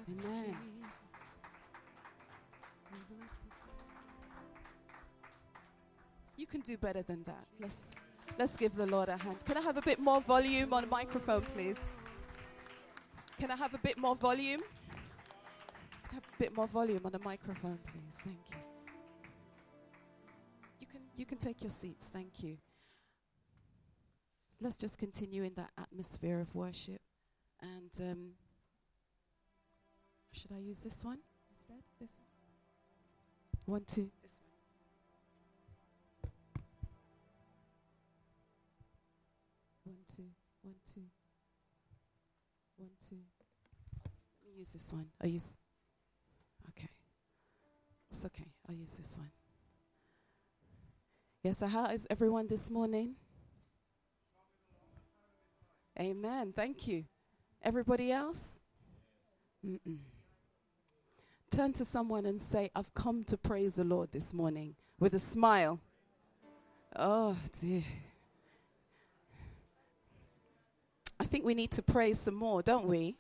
Amen. You can do better than that. Let's give the Lord a hand. Can I have a bit more volume on the microphone, please? Can I have a bit more volume? Have a bit more volume on the microphone, please. Thank you. You can take your seats. Thank you. Let's just continue in that atmosphere of worship. And should I use this one instead? This one? 1, 2. This one. 1, 2. 1, 2. 1, 2. Let me use this one. Okay. It's okay. I'll use this one. Yes, so how is everyone this morning? Amen. Thank you. Everybody else? Turn to someone and say, I've come to praise the Lord this morning with a smile. Oh, dear. I think we need to praise some more, don't we?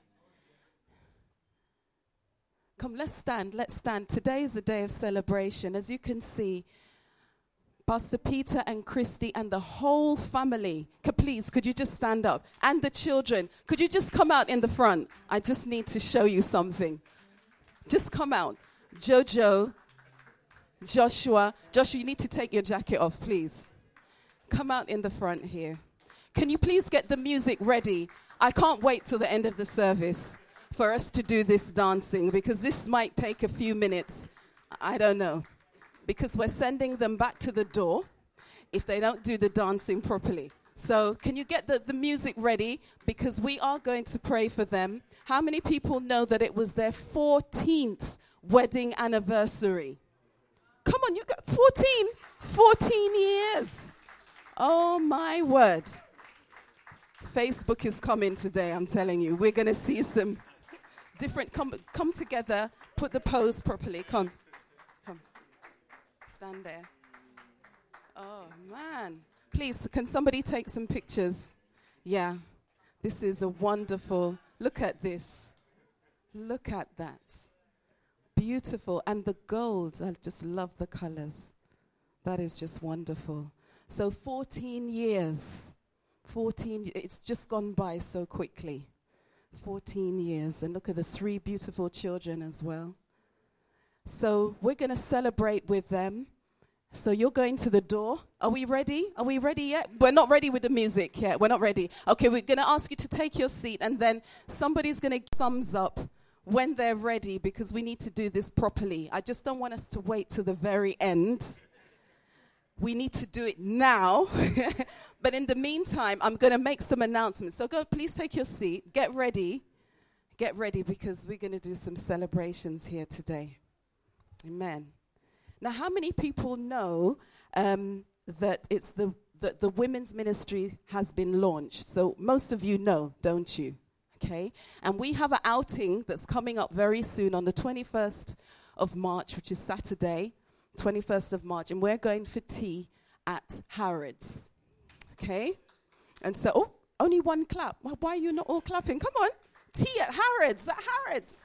Come, let's stand. Today is a day of celebration. As you can see, Pastor Peter and Christy and the whole family, could you just stand up? And the children, could you just come out in the front? I just need to show you something. Just come out. Jojo, Joshua, you need to take your jacket off, please. Come out in the front here. Can you please get the music ready? I can't wait till the end of the service for us to do this dancing, because this might take a few minutes. I don't know. Because we're sending them back to the door if they don't do the dancing properly. So can you get the music ready? Because we are going to pray for them. How many people know that it was their 14th wedding anniversary? Come on, you got 14 years. Oh, my word. Facebook is coming today, I'm telling you. We're going to see some different, come together, put the pose properly. Come. Stand there. Oh, man. Please, can somebody take some pictures? Yeah. This is a wonderful, look at this. Look at that. Beautiful. And the gold, I just love the colors. That is just wonderful. So 14 years. It's just gone by so quickly. 14 years. And look at the 3 beautiful children as well. So we're going to celebrate with them. So you're going to the door. Are we ready? Are we ready yet? We're not ready with the music yet. We're not ready. Okay, we're going to ask you to take your seat, and then somebody's going to give thumbs up when they're ready, because we need to do this properly. I just don't want us to wait till the very end. We need to do it now. But in the meantime, I'm going to make some announcements. So please take your seat. Get ready. Get ready, because we're going to do some celebrations here today. Amen. Now, how many people know that it's the women's ministry has been launched? So most of you know, don't you? Okay. And we have an outing that's coming up very soon on the 21st of March, which is Saturday, 21st of March. And we're going for tea at Harrods. Okay. And so, only one clap. Well, why are you not all clapping? Come on. Tea at Harrods.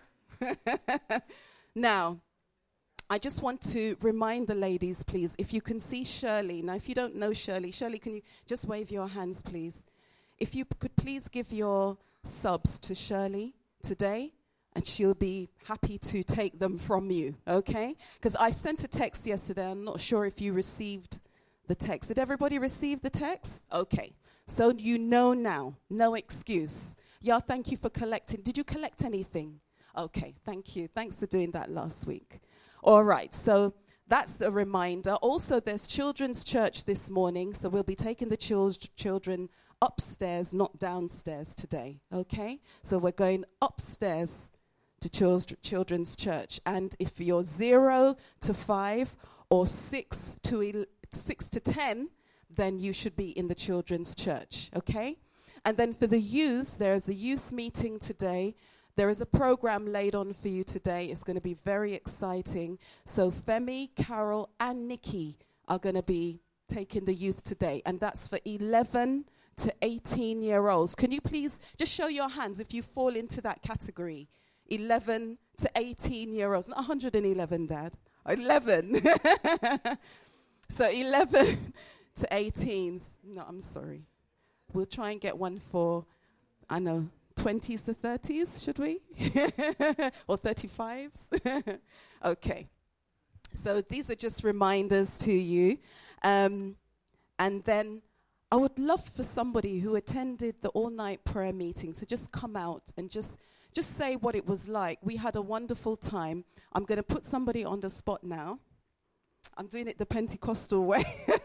Now, I just want to remind the ladies, please, if you can see Shirley. Now, if you don't know Shirley, can you just wave your hands, please? If you could please give your subs to Shirley today, and she'll be happy to take them from you, okay? Because I sent a text yesterday. I'm not sure if you received the text. Did everybody receive the text? Okay. So you know now. No excuse. Yeah, thank you for collecting. Did you collect anything? Okay, thank you. Thanks for doing that last week. All right, so that's a reminder. Also, there's children's church this morning, so we'll be taking the children upstairs, not downstairs today, okay? So we're going upstairs to children's church. And if you're 0 to 5 or 6 to 10, then you should be in the children's church, okay? And then for the youth, there's a youth meeting today. There is a program laid on for you today. It's going to be very exciting. So Femi, Carol, and Nikki are going to be taking the youth today. And that's for 11 to 18-year-olds. Can you please just show your hands if you fall into that category? 11 to 18-year-olds. Not 111, Dad. 11. So 11 to 18s. No, I'm sorry. We'll try and get one for, 20s to 30s, should we? Or 35s? Okay. So these are just reminders to you. And then I would love for somebody who attended the all-night prayer meeting to just come out and just say what it was like. We had a wonderful time. I'm going to put somebody on the spot now. I'm doing it the Pentecostal way.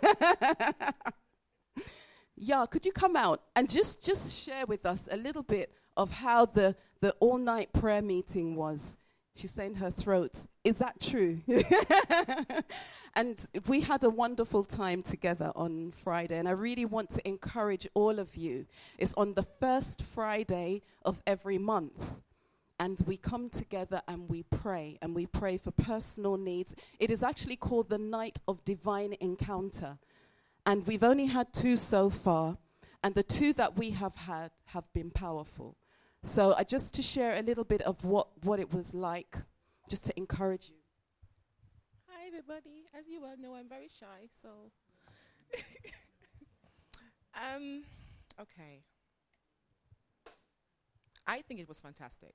Yeah, could you come out and just share with us a little bit of how the all-night prayer meeting was? She's saying her throat. Is that true? And we had a wonderful time together on Friday, and I really want to encourage all of you. It's on the first Friday of every month, and we come together and we pray for personal needs. It is actually called the Night of Divine Encounter, and we've only had 2 so far, and the 2 that we have had have been powerful. So just to share a little bit of what it was like, just to encourage you. Hi, everybody. As you well know, I'm very shy, so. Okay. I think it was fantastic.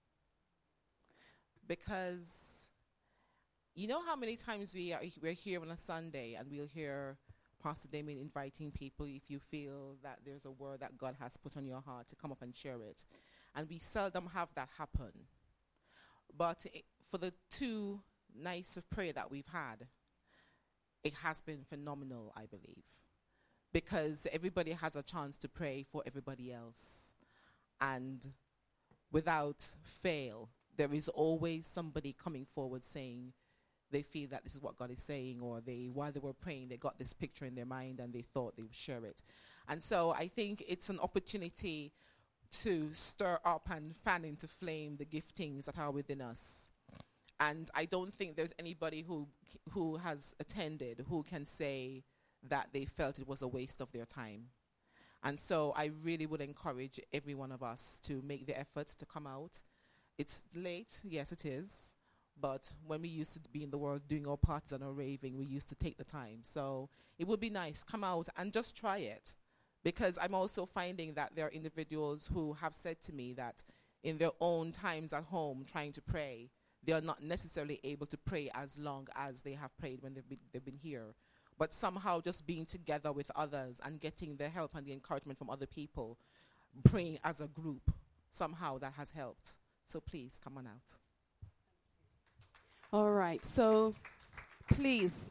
Because you know how many times we're here on a Sunday and we'll hear Pastor Damien inviting people if you feel that there's a word that God has put on your heart to come up and share it. And we seldom have that happen. But for the 2 nights of prayer that we've had, it has been phenomenal, I believe. Because everybody has a chance to pray for everybody else. And without fail, there is always somebody coming forward saying they feel that this is what God is saying, or while they were praying, they got this picture in their mind and they thought they would share it. And so I think it's an opportunity to stir up and fan into flame the giftings that are within us. And I don't think there's anybody who has attended who can say that they felt it was a waste of their time. And so I really would encourage every one of us to make the effort to come out. It's late, yes it is, but when we used to be in the world doing our parties and our raving, we used to take the time. So it would be nice, come out and just try it. Because I'm also finding that there are individuals who have said to me that in their own times at home trying to pray, they are not necessarily able to pray as long as they have prayed when they've been here. But somehow just being together with others and getting the help and the encouragement from other people, praying as a group, somehow that has helped. So please, come on out. All right, so please.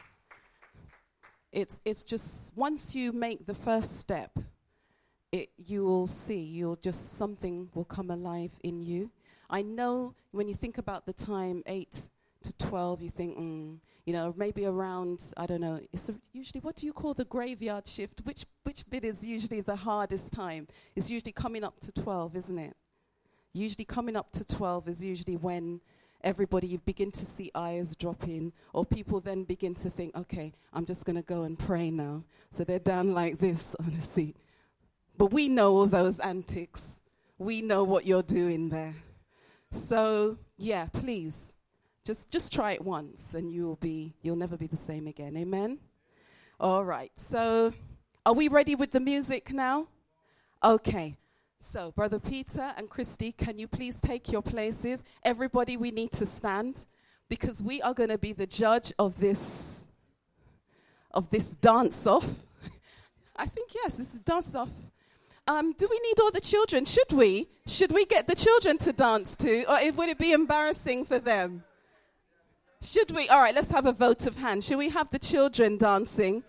It's just once you make the first step, you will see, something will come alive in you. I know when you think about the time 8 to 12, you think, maybe around, I don't know, usually, what do you call the graveyard shift? Which bit is usually the hardest time? It's usually coming up to 12, isn't it? Usually coming up to 12 is usually when you begin to see eyes dropping, or people then begin to think, okay, I'm just going to go and pray now. So they're down like this on the seat. But we know all those antics. We know what you're doing there. So, yeah, please, just try it once and you'll never be the same again. Amen? All right. So, are we ready with the music now? Okay. So, Brother Peter and Christy, can you please take your places? Everybody, we need to stand because we are going to be the judge of this dance-off. I think, yes, this is dance-off. Do we need all the children? Should we get the children to dance too? Or would it be embarrassing for them? Should we? All right, let's have a vote of hands. Should we have the children dancing?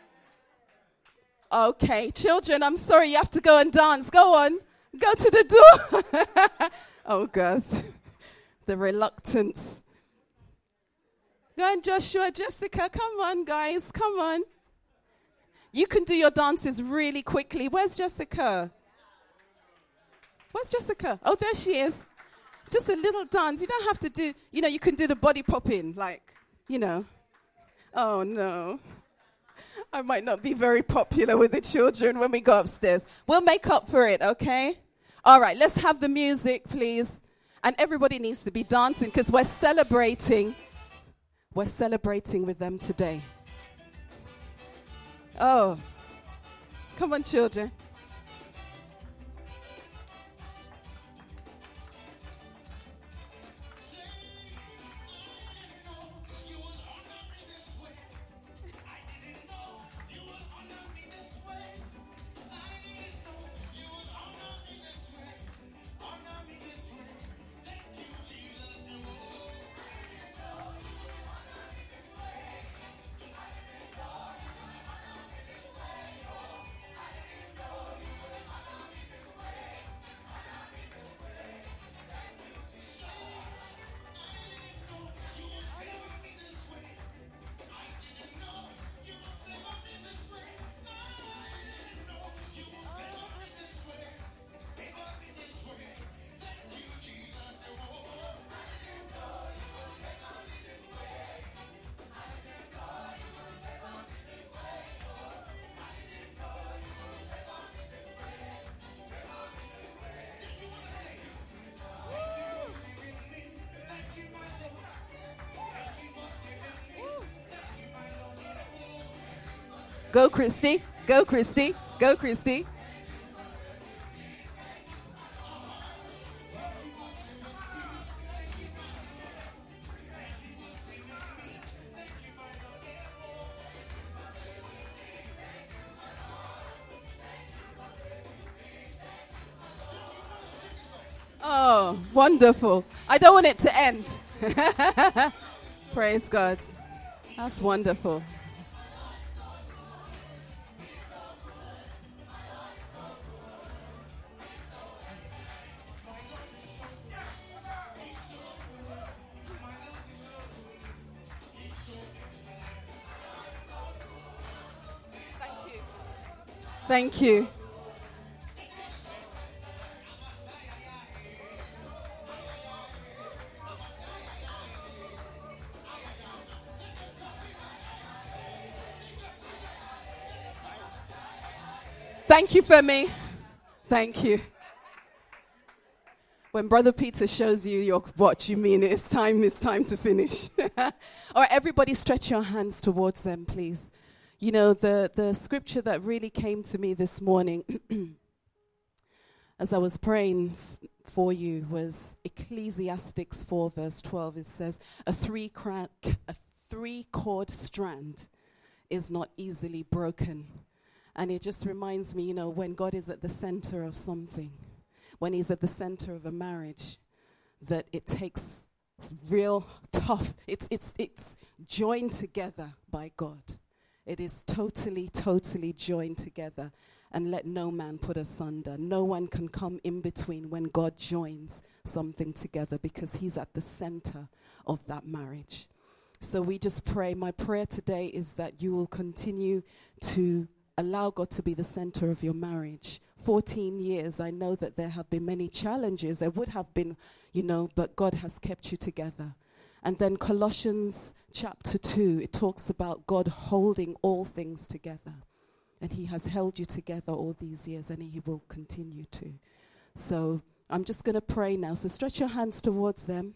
Okay, children, I'm sorry, you have to go and dance. Go on. Go to the door. Oh, God. The reluctance. Go on, Joshua, Jessica. Come on, guys. Come on. You can do your dances really quickly. Where's Jessica? Where's Jessica? Oh, there she is. Just a little dance. You don't have to do, you can do the body popping, Oh, no. I might not be very popular with the children when we go upstairs. We'll make up for it, okay? All right, let's have the music, please. And everybody needs to be dancing because we're celebrating. We're celebrating with them today. Oh, come on, children. Go, Christy. Go, Christy. Go, Christy. Oh, wonderful. I don't want it to end. Praise God. That's wonderful. Thank you. Thank you, Femi. Thank you. When Brother Peter shows you your watch, you mean it's time to finish. All right, everybody stretch your hands towards them, please. You know, the scripture that really came to me this morning as I was praying for you was Ecclesiastes 4 verse 12. It says, a three-chord strand is not easily broken. And it just reminds me, you know, when God is at the center of something, when he's at the center of a marriage, that it takes real tough, it's joined together by God. It is totally joined together, and let no man put asunder. No one can come in between when God joins something together, because he's at the center of that marriage. So we just pray. My prayer today is that you will continue to allow God to be the center of your marriage. 14 years, I know that there have been many challenges. There would have been, you know, but God has kept you together. And then Colossians chapter 2, it talks about God holding all things together. And he has held you together all these years, and he will continue to. So I'm just going to pray now. So stretch your hands towards them.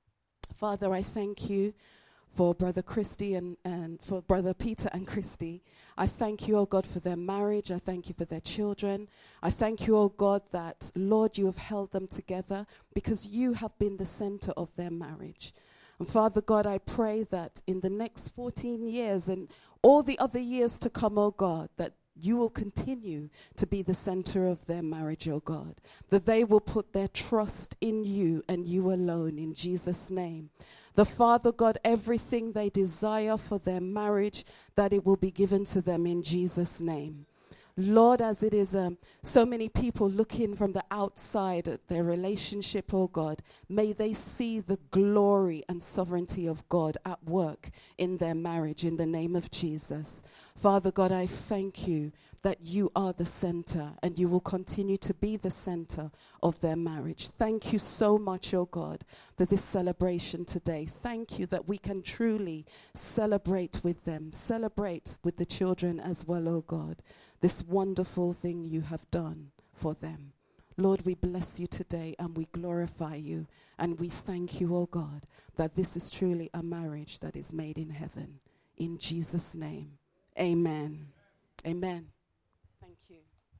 Father, I thank you for Brother Christy and for Brother Peter and Christy. I thank you, oh God, for their marriage. I thank you for their children. I thank you, oh God, that, Lord, you have held them together because you have been the center of their marriage. And Father God, I pray that in the next 14 years and all the other years to come, oh God, that you will continue to be the center of their marriage, oh God, that they will put their trust in you and you alone, in Jesus' name. The Father God, everything they desire for their marriage, that it will be given to them in Jesus' name. Lord, as it is so many people looking from the outside at their relationship, oh God, may they see the glory and sovereignty of God at work in their marriage in the name of Jesus. Father God, I thank you that you are the center and you will continue to be the center of their marriage. Thank you so much, oh God, for this celebration today. Thank you that we can truly celebrate with them, celebrate with the children as well, oh God, this wonderful thing you have done for them. Lord, we bless you today and we glorify you. And we thank you, oh God, that this is truly a marriage that is made in heaven. In Jesus' name, amen. Amen. Thank you.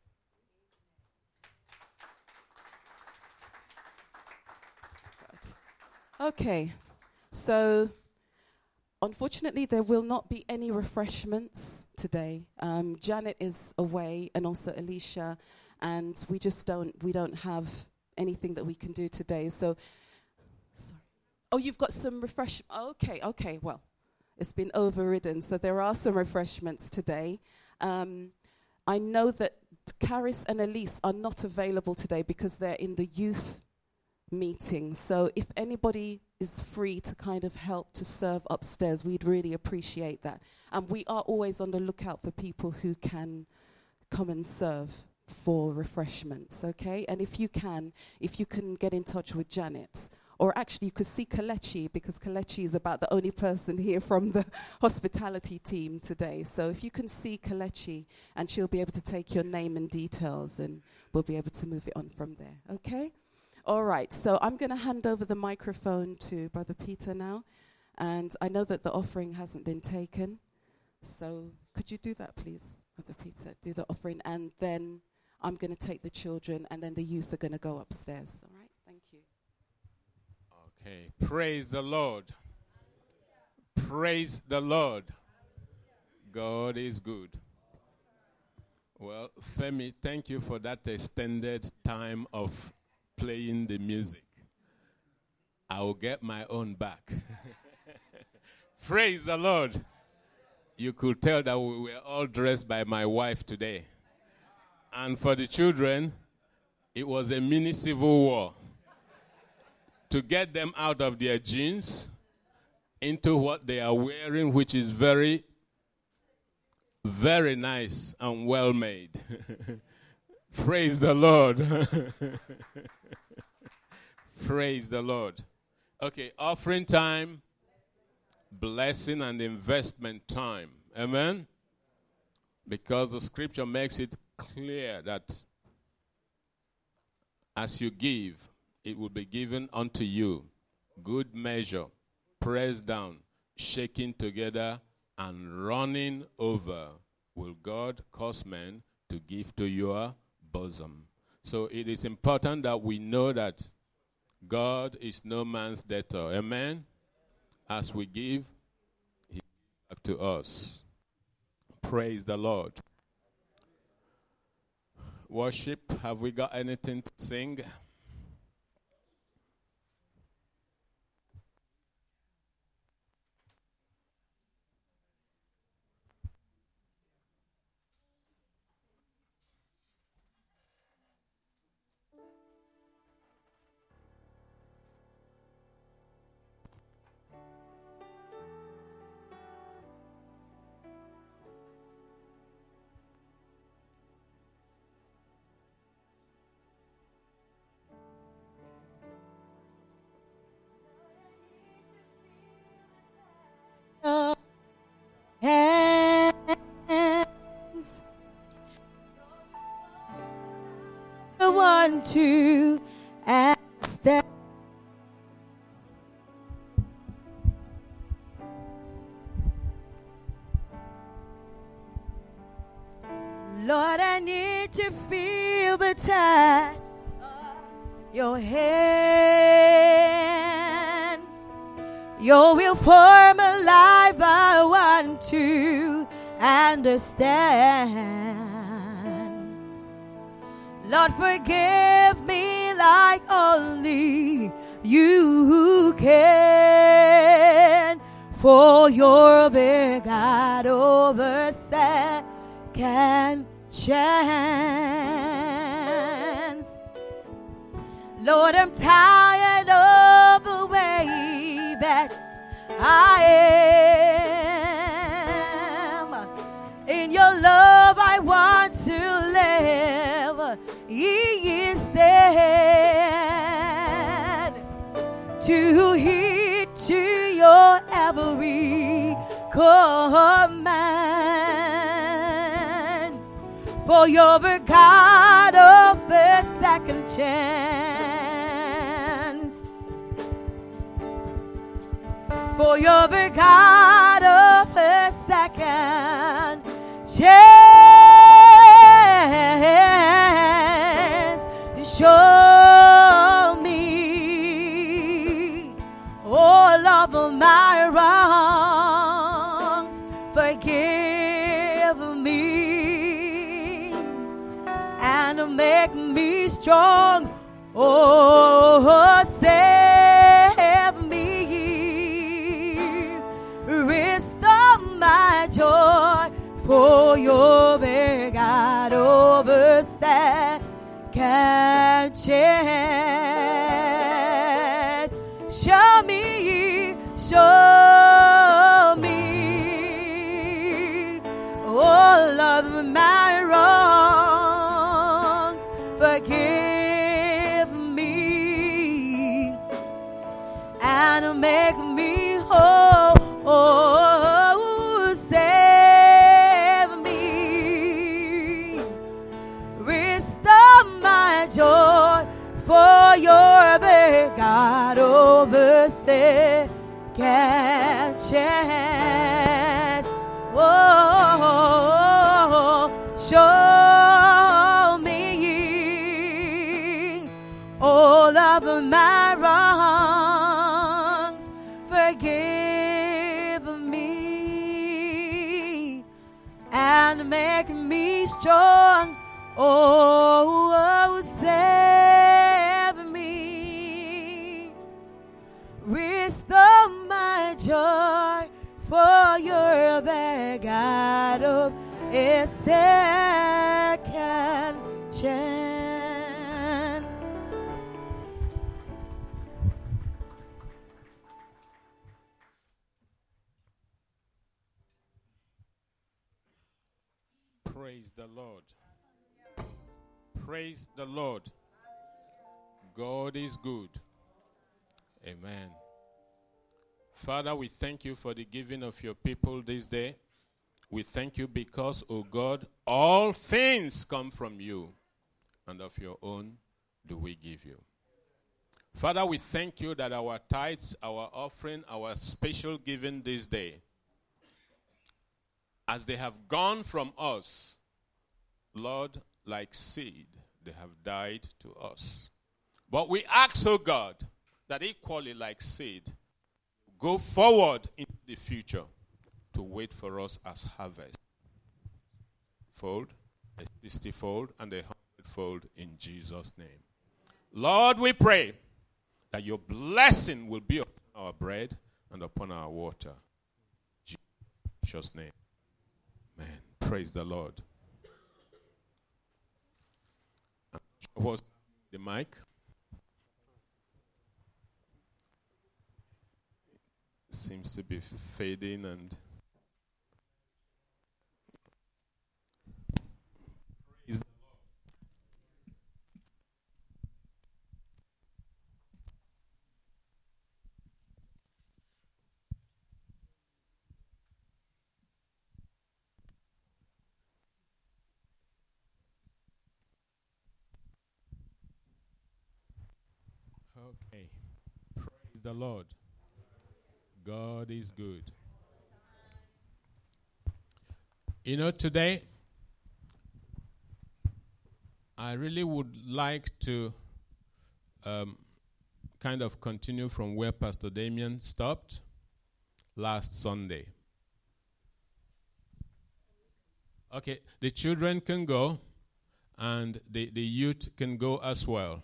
Okay, so unfortunately there will not be any refreshments today. Janet is away and also Alicia, and we don't have anything that we can do today. So, sorry. Oh, you've got some Okay, well, it's been overridden, so there are some refreshments today. I know that Caris and Elise are not available today because they're in the youth meeting. So if anybody is free to kind of help to serve upstairs, we'd really appreciate that. And we are always on the lookout for people who can come and serve for refreshments, okay? And if you can get in touch with Janet, or actually you could see Kelechi, because Kelechi is about the only person here from the hospitality team today. So if you can see Kelechi, and she'll be able to take your name and details, and we'll be able to move it on from there, okay? All right, so I'm going to hand over the microphone to Brother Peter now. And I know that the offering hasn't been taken. So could you do that, please, Brother Peter? Do the offering, and then I'm going to take the children, and then the youth are going to go upstairs. All right, thank you. Okay, praise the Lord. Praise the Lord. God is good. Well, Femi, thank you for that extended time of playing the music. I will get my own back. Praise the Lord. You could tell that we were all dressed by my wife today. And for the children, it was a mini civil war to get them out of their jeans into what they are wearing, which is very, very nice and well made. Praise the Lord. Praise the Lord. Okay, offering time, blessing and investment time. Amen? Because the scripture makes it clear that as you give, it will be given unto you. Good measure, pressed down, shaking together, and running over, will God cause men to give to your bosom. So it is important that we know that God is no man's debtor. Amen? As we give, he gives back to us. Praise the Lord. Worship, have we got anything to sing? Hands. The one to ask that. Lord, I need to feel the touch of your hands. Your will form a life I want to understand. Lord, forgive me like only you can. For your very God over second chance. Lord, I'm tired of the way that I am. In your love I want to live. Ye stand to heed to your every command. For you're the God of of a second chance. For you're the God of a second chance. Show me all of my wrongs. Forgive me and make me strong. Oh, save me. Restore my joy, for you're the God over second chance. Show me all of my wrongs. Forgive me and make me whole. Oh, save me. Restore my joy, for you're the God over second chance. Oh, show me all of my wrongs. Forgive me and make me strong. Oh, save me. Restore my joy, for you're the God of a second chance. Praise the Lord. Praise the Lord. God is good. Amen. Father, we thank you for the giving of your people this day. We thank you because, O God, all things come from you, and of your own do we give you. Father, we thank you that our tithes, our offering, our special giving this day, as they have gone from us, Lord, like seed, they have died to us. But we ask, O God, that equally like seed, go forward in the future to wait for us as harvest. Fold, a 60-fold, and a 100-fold in Jesus' name. Lord, we pray that your blessing will be upon our bread and upon our water. In Jesus' name. Amen. Praise the Lord. Was the mic? Seems to be fading and praise the Lord. Okay. Praise the Lord. God is good. You know, today, I really would like to kind of continue from where Pastor Damien stopped last Sunday. Okay, the children can go, and the youth can go as well.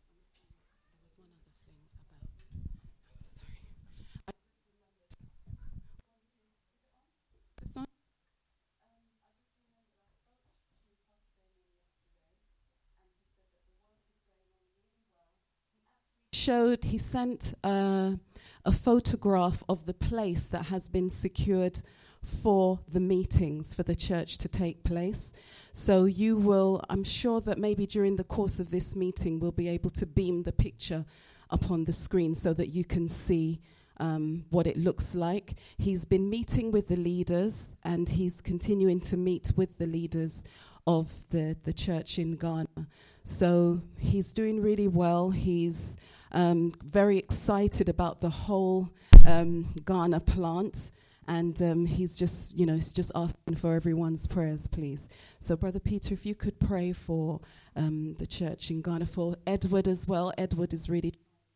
He sent a photograph of the place that has been secured for the meetings for the church to take place. So you will, I'm sure that maybe during the course of this meeting we'll be able to beam the picture up on the screen so that you can see what it looks like. He's been meeting with the leaders, and he's continuing to meet with the leaders of the church in Ghana. So he's doing really well. He's very excited about the whole Ghana plant. And he's just, he's just asking for everyone's prayers, please. So, Brother Peter, if you could pray for the church in Ghana, for Edward as well. Edward is really...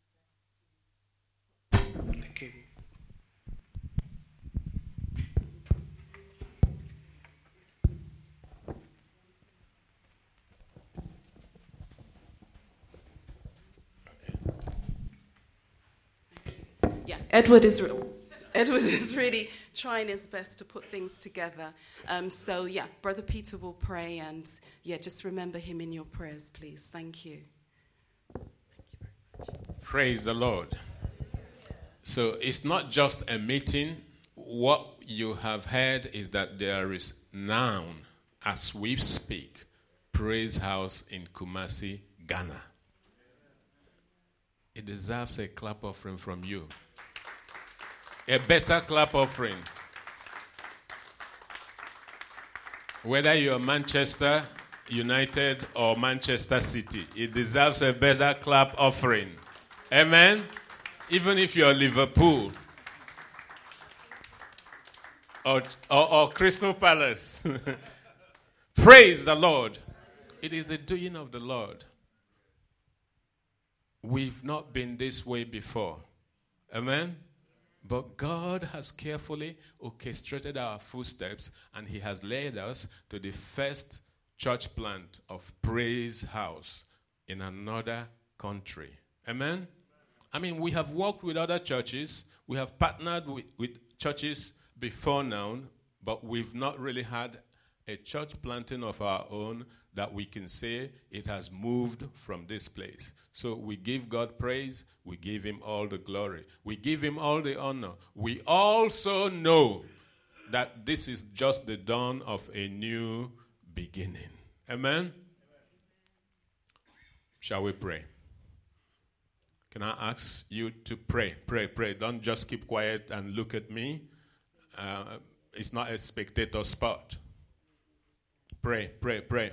Thank you. Yeah, Edward is really trying his best to put things together. So, Brother Peter will pray, and, just remember him in your prayers, please. Thank you. Praise the Lord. So it's not just a meeting. What you have heard is that there is now, as we speak, Praise House in Kumasi, Ghana. It deserves a clap offering from you. A better clap offering. Whether you're Manchester United or Manchester City, it deserves a better clap offering. Amen? Even if you're Liverpool or Crystal Palace. Praise the Lord. It is the doing of the Lord. We've not been this way before. Amen? But God has carefully orchestrated our footsteps, and he has led us to the first church plant of Praise House in another country. Amen? I mean, we have worked with other churches. We have partnered with churches before now, but we've not really had a church planting of our own that we can say it has moved from this place. So we give God praise. We give him all the glory. We give him all the honor. We also know that this is just the dawn of a new beginning. Amen? Shall we pray? Can I ask you to pray? Pray, pray. Don't just keep quiet and look at me. It's not a spectator spot. Pray, pray, pray.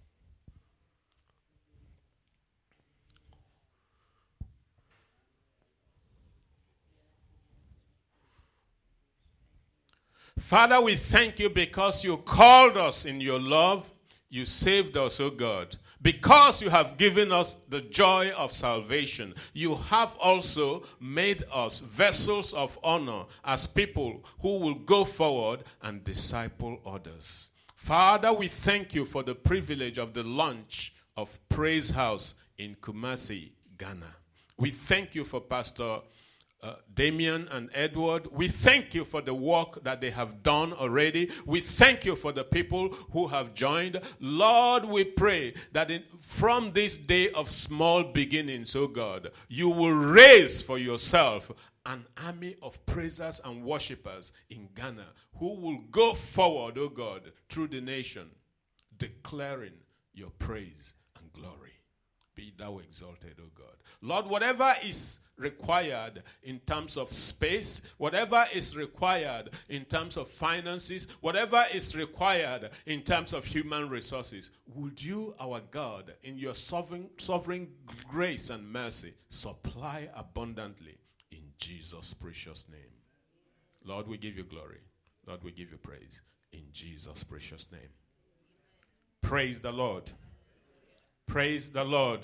Father, we thank you because you called us in your love. You saved us, O God. Because you have given us the joy of salvation, you have also made us vessels of honor as people who will go forward and disciple others. Father, we thank you for the privilege of the launch of Praise House in Kumasi, Ghana. We thank you for Pastor Damien and Edward. We thank you for the work that they have done already. We thank you for the people who have joined. Lord, we pray that from this day of small beginnings, oh God, you will raise for yourself an army of praisers and worshipers in Ghana who will go forward, oh God, through the nation, declaring your praise and glory. Be thou exalted, oh God. Lord, whatever is required in terms of space, whatever is required in terms of finances, whatever is required in terms of human resources, would you, our God, in your sovereign grace and mercy, supply abundantly in Jesus' precious name. Lord, we give you glory. Lord, we give you praise in Jesus' precious name. Praise the Lord. Praise the Lord.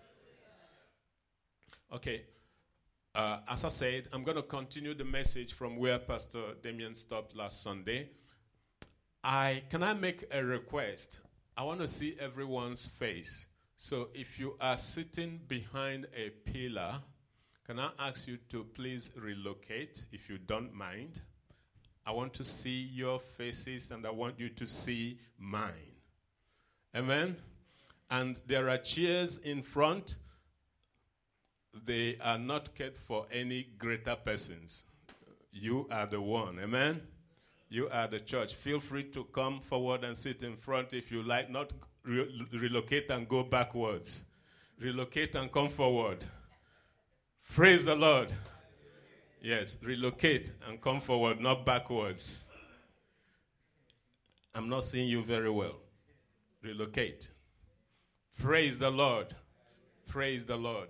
Okay. As I said, I'm going to continue the message from where Pastor Damien stopped last Sunday. Can I make a request? I want to see everyone's face. So if you are sitting behind a pillar, can I ask you to please relocate, if you don't mind? I want to see your faces, and I want you to see mine. Amen? And there are chairs in front. They are not kept for any greater persons. You are the one. Amen? You are the church. Feel free to come forward and sit in front if you like. Not relocate and go backwards. Relocate and come forward. Praise the Lord. Yes, relocate and come forward, not backwards. I'm not seeing you very well. Relocate. Praise the Lord. Praise the Lord.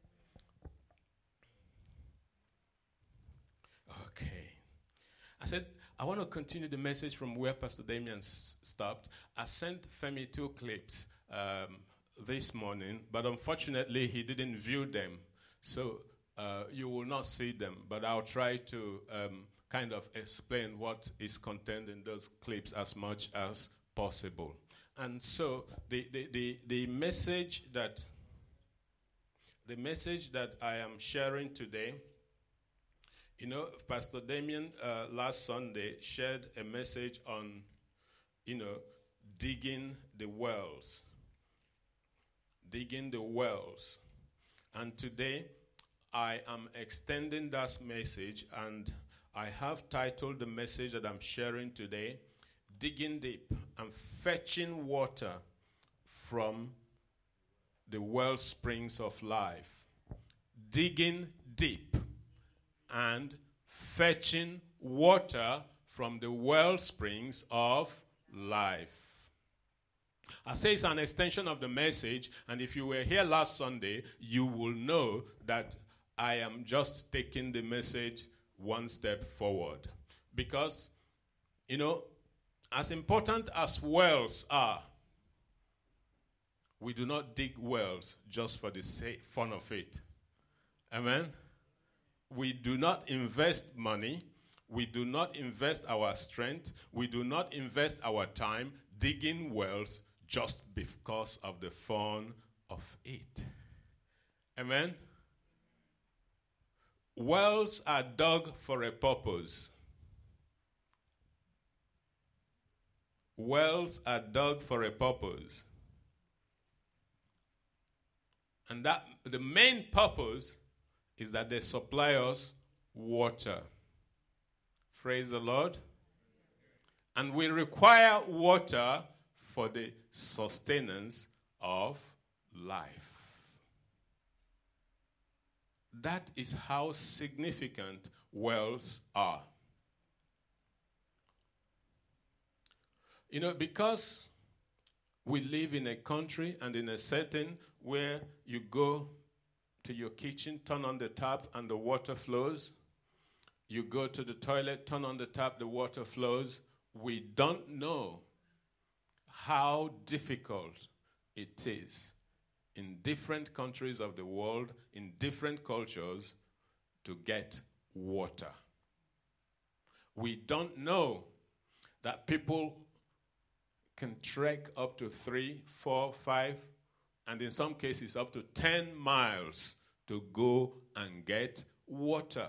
Okay. I said, I want to continue the message from where Pastor Damien stopped. I sent Femi 2 clips this morning, but unfortunately he didn't view them. So you will not see them, but I'll try to kind of explain what is contained in those clips as much as possible. And so the message that I am sharing today, you know, Pastor Damien last Sunday shared a message on, you know, digging the wells. Digging the wells. And today I am extending that message, and I have titled the message that I'm sharing today, Digging Deep and Fetching Water from the Well Springs of Life. Digging deep and fetching water from the well springs of life. I say it's an extension of the message, and if you were here last Sunday, you will know that I am just taking the message one step forward. Because, you know, as important as wells are, we do not dig wells just for the fun of it. Amen? We do not invest money. We do not invest our strength. We do not invest our time digging wells just because of the fun of it. Amen? Wells are dug for a purpose. Wells are dug for a purpose. And that the main purpose is that they supply us water. Praise the Lord. And we require water for the sustenance of life. That is how significant wells are. You know, because we live in a country and in a setting where you go to your kitchen, turn on the tap, and the water flows. You go to the toilet, turn on the tap, the water flows. We don't know how difficult it is in different countries of the world, in different cultures, to get water. We don't know that people can trek up to 3, 4, 5, and in some cases up to 10 miles to go and get water.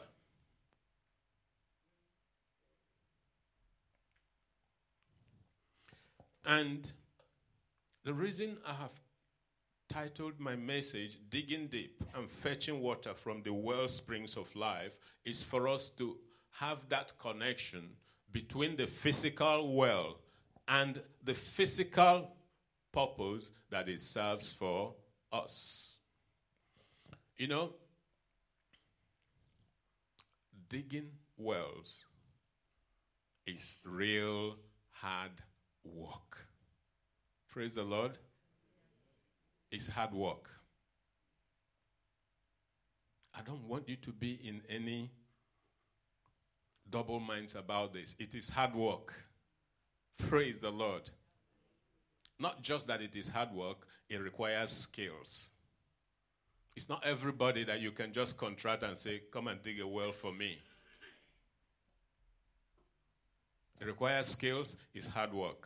And the reason I have titled my message, Digging Deep and Fetching Water from the Well Springs of Life, is for us to have that connection between the physical well and the physical purpose that it serves for us. You know, digging wells is real hard work. Praise the Lord. It's hard work. I don't want you to be in any double minds about this. It is hard work. Praise the Lord. Not just that it is hard work, it requires skills. It's not everybody that you can just contract and say, come and dig a well for me. It requires skills, it's hard work.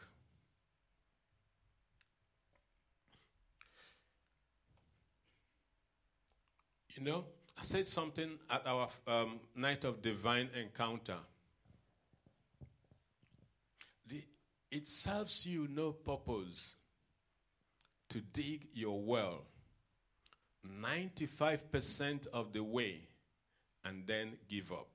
You know, I said something at our night of divine encounter. It serves you no purpose to dig your well 95% of the way and then give up.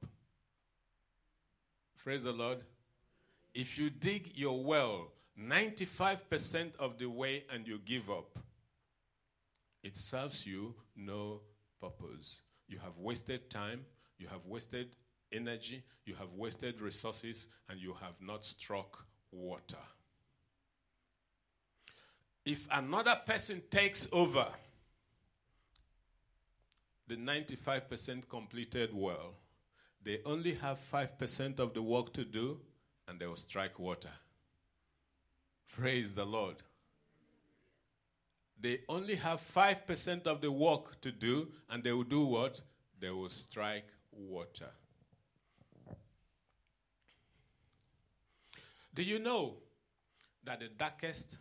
Praise the Lord. If you dig your well 95% of the way and you give up, it serves you no purpose. You have wasted time, you have wasted energy, you have wasted resources, and you have not struck water. If another person takes over the 95% completed well, they only have 5% of the work to do, and they will strike water. Praise the Lord. They only have 5% of the work to do, and they will do what? They will strike water. Do you know that the darkest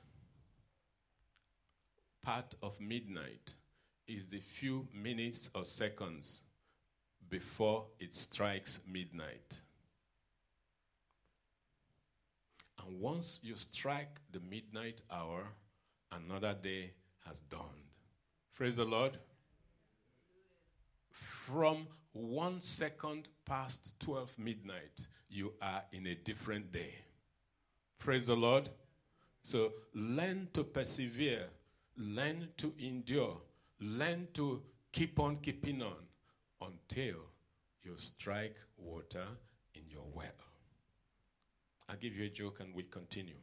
part of midnight is the few minutes or seconds before it strikes midnight? And once you strike the midnight hour, another day has dawned. Praise the Lord. From 1 second past 12 midnight, you are in a different day. Praise the Lord. So learn to persevere. Learn to endure. Learn to keep on keeping on until you strike water in your well. I'll give you a joke and we continue.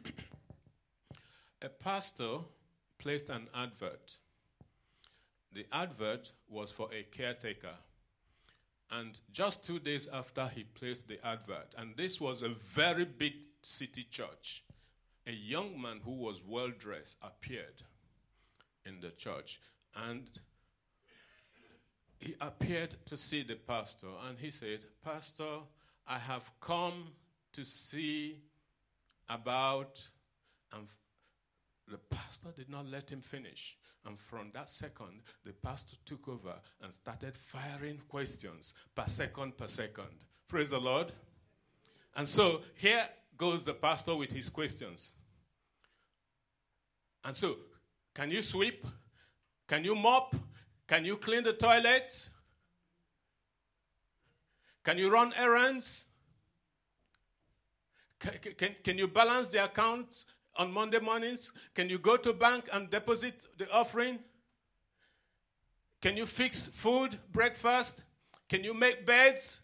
A pastor placed an advert. The advert was for a caretaker. And just 2 days after he placed the advert, and this was a very big city church, a young man who was well-dressed appeared in the church. And he appeared to see the pastor, and he said, "Pastor, I have come to see about..." And the pastor did not let him finish. And from that second, the pastor took over and started firing questions per second. Praise the Lord. And so here goes the pastor with his questions. And so, can you sweep? Can you mop? Can you clean the toilets? Can you run errands? Can you balance the accounts on Monday mornings? Can you go to bank and deposit the offering? Can you fix food, breakfast? Can you make beds?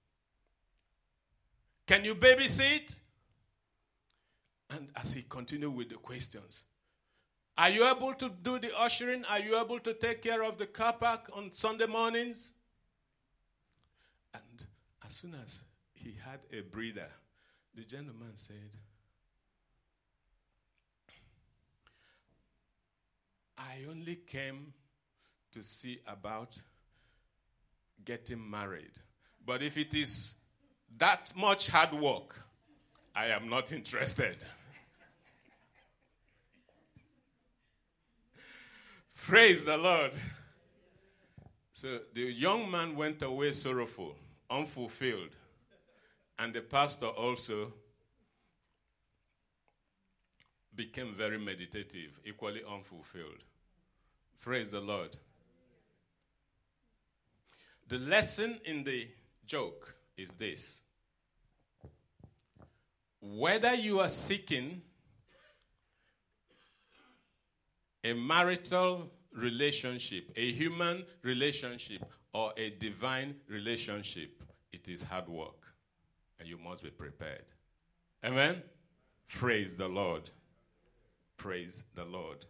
Can you babysit? And as he continued with the questions, are you able to do the ushering? Are you able to take care of the car park on Sunday mornings? And as soon as he had a breather, the gentleman said, I only came to see about getting married. But if it is that much hard work, I am not interested. Praise the Lord. So the young man went away sorrowful, unfulfilled. And the pastor also became very meditative, equally unfulfilled. Praise the Lord. The lesson in the joke is this. Whether you are seeking a marital relationship, a human relationship, or a divine relationship, it is hard work. And you must be prepared. Amen? Praise the Lord. Praise the Lord.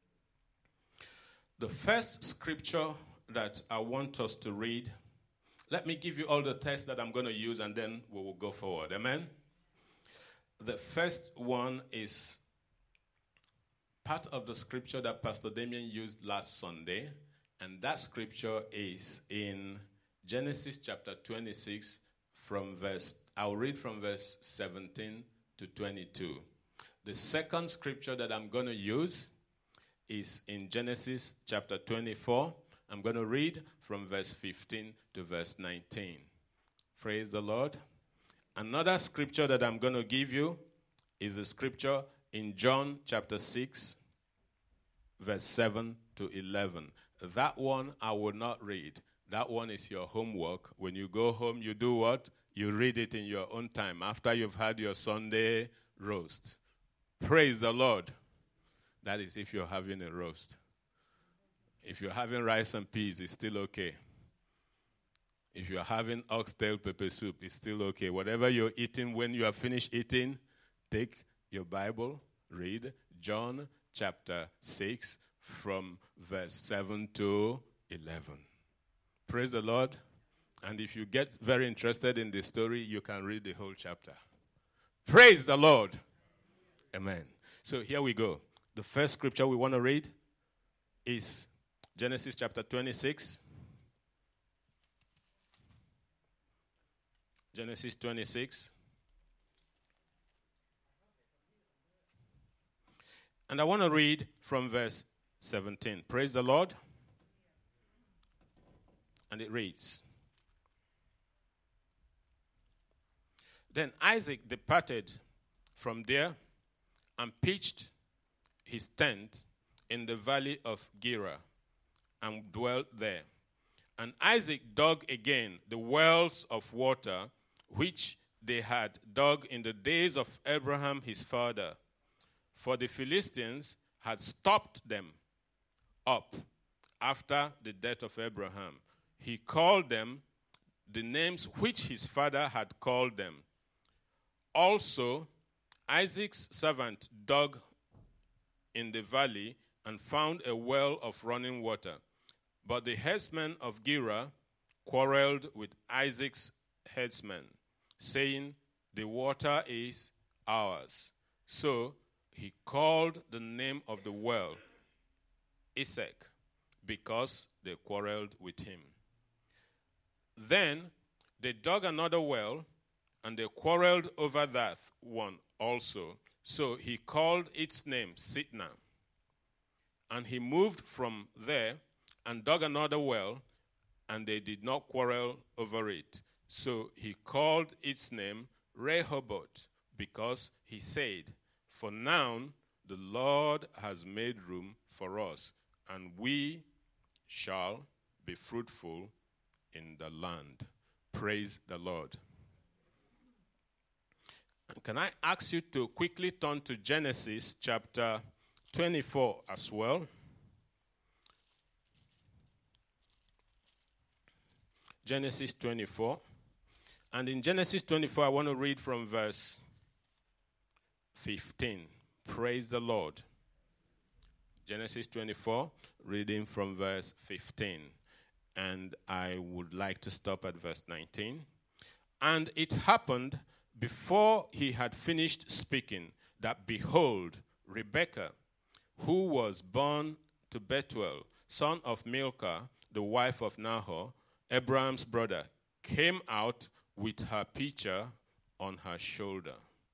The first scripture that I want us to read, let me give you all the texts that I'm going to use and then we will go forward. Amen? The first one is part of the scripture that Pastor Damien used last Sunday, and that scripture is in Genesis chapter 26 I'll read from verse 17 to 22. The second scripture that I'm going to use is in Genesis chapter 24. I'm going to read from verse 15 to verse 19. Praise the Lord. Another scripture that I'm going to give you is a scripture in John chapter 6, verse 7 to 11. That one I will not read. That one is your homework. When you go home, you do what? You read it in your own time after you've had your Sunday roast. Praise the Lord. That is if you're having a roast. If you're having rice and peas, it's still okay. If you're having oxtail pepper soup, it's still okay. Whatever you're eating, when you are finished eating, take your Bible, read John chapter 6 from verse 7 to 11. Praise the Lord. And if you get very interested in the story, you can read the whole chapter. Praise the Lord. Amen. So here we go. The first scripture we want to read is Genesis chapter 26. Genesis 26. And I want to read from verse 17. Praise the Lord. And it reads, Then Isaac departed from there and pitched his tent in the valley of Gerar and dwelt there. And Isaac dug again the wells of water which they had dug in the days of Abraham his father, for the Philistines had stopped them up after the death of Abraham. He called them the names which his father had called them. Also, Isaac's servant dug in the valley and found a well of running water. But the headsmen of Gerar quarreled with Isaac's headsmen, saying, The water is ours. So he called the name of the well Esek, because they quarreled with him. Then they dug another well, and they quarreled over that one also. So he called its name Sitnah. And he moved from there and dug another well, and they did not quarrel over it. So he called its name Rehoboth, because he said, For now the Lord has made room for us, and we shall be fruitful in the land. Praise the Lord. Can I ask you to quickly turn to Genesis chapter 24 as well? Genesis 24. And in Genesis 24, I want to read from verse 15. Praise the Lord. Genesis 24, reading from verse 15. And I would like to stop at verse 19. And it happened before he had finished speaking that, behold, Rebekah, who was born to Bethuel, son of Milcah, the wife of Nahor, Abraham's brother, came out with her pitcher on her shoulder.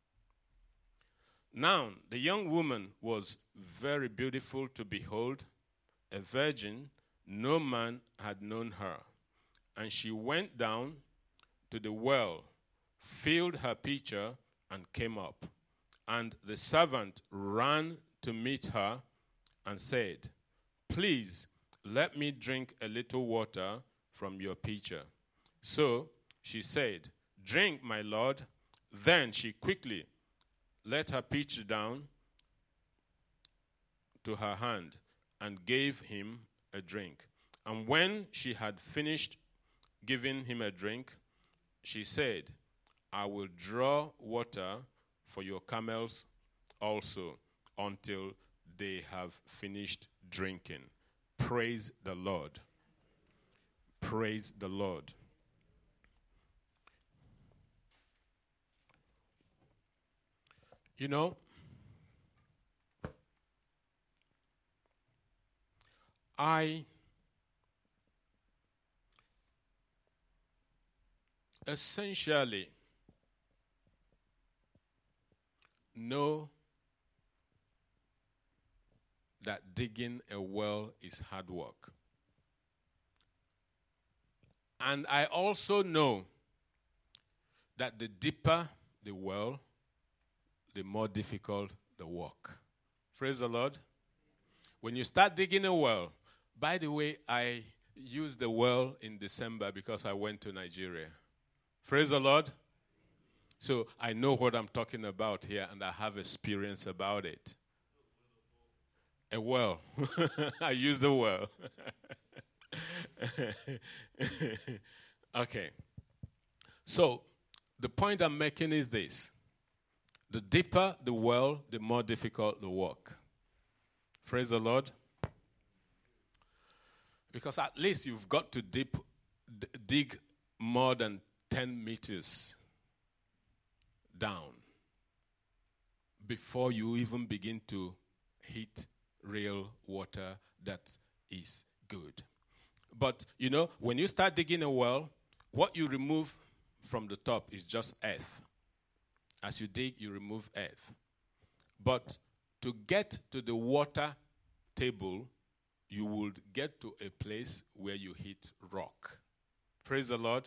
Now the young woman was very beautiful to behold, a virgin, no man had known her. And she went down to the well, filled her pitcher, and came up. And the servant ran to meet her and said, Please, let me drink a little water from your pitcher. So she said, Drink, my lord. Then she quickly let her pitcher down to her hand and gave him a drink. And when she had finished giving him a drink, she said, I will draw water for your camels also until they have finished drinking. Praise the Lord. Praise the Lord. You know, I essentially know that digging a well is hard work. And I also know that the deeper the well, the more difficult the work. Praise the Lord. When you start digging a well, by the way, I used the well in December because I went to Nigeria. Praise the Lord. So I know what I'm talking about here, and I have experience about it. A well. I use the well. Okay. So the point I'm making is this. The deeper the well, the more difficult the work. Praise the Lord. Because at least you've got to dig more than 10 meters down before you even begin to hit real water that is good. But, when you start digging a well, what you remove from the top is just earth. As you dig, you remove earth. But to get to the water table, you would get to a place where you hit rock. Praise the Lord.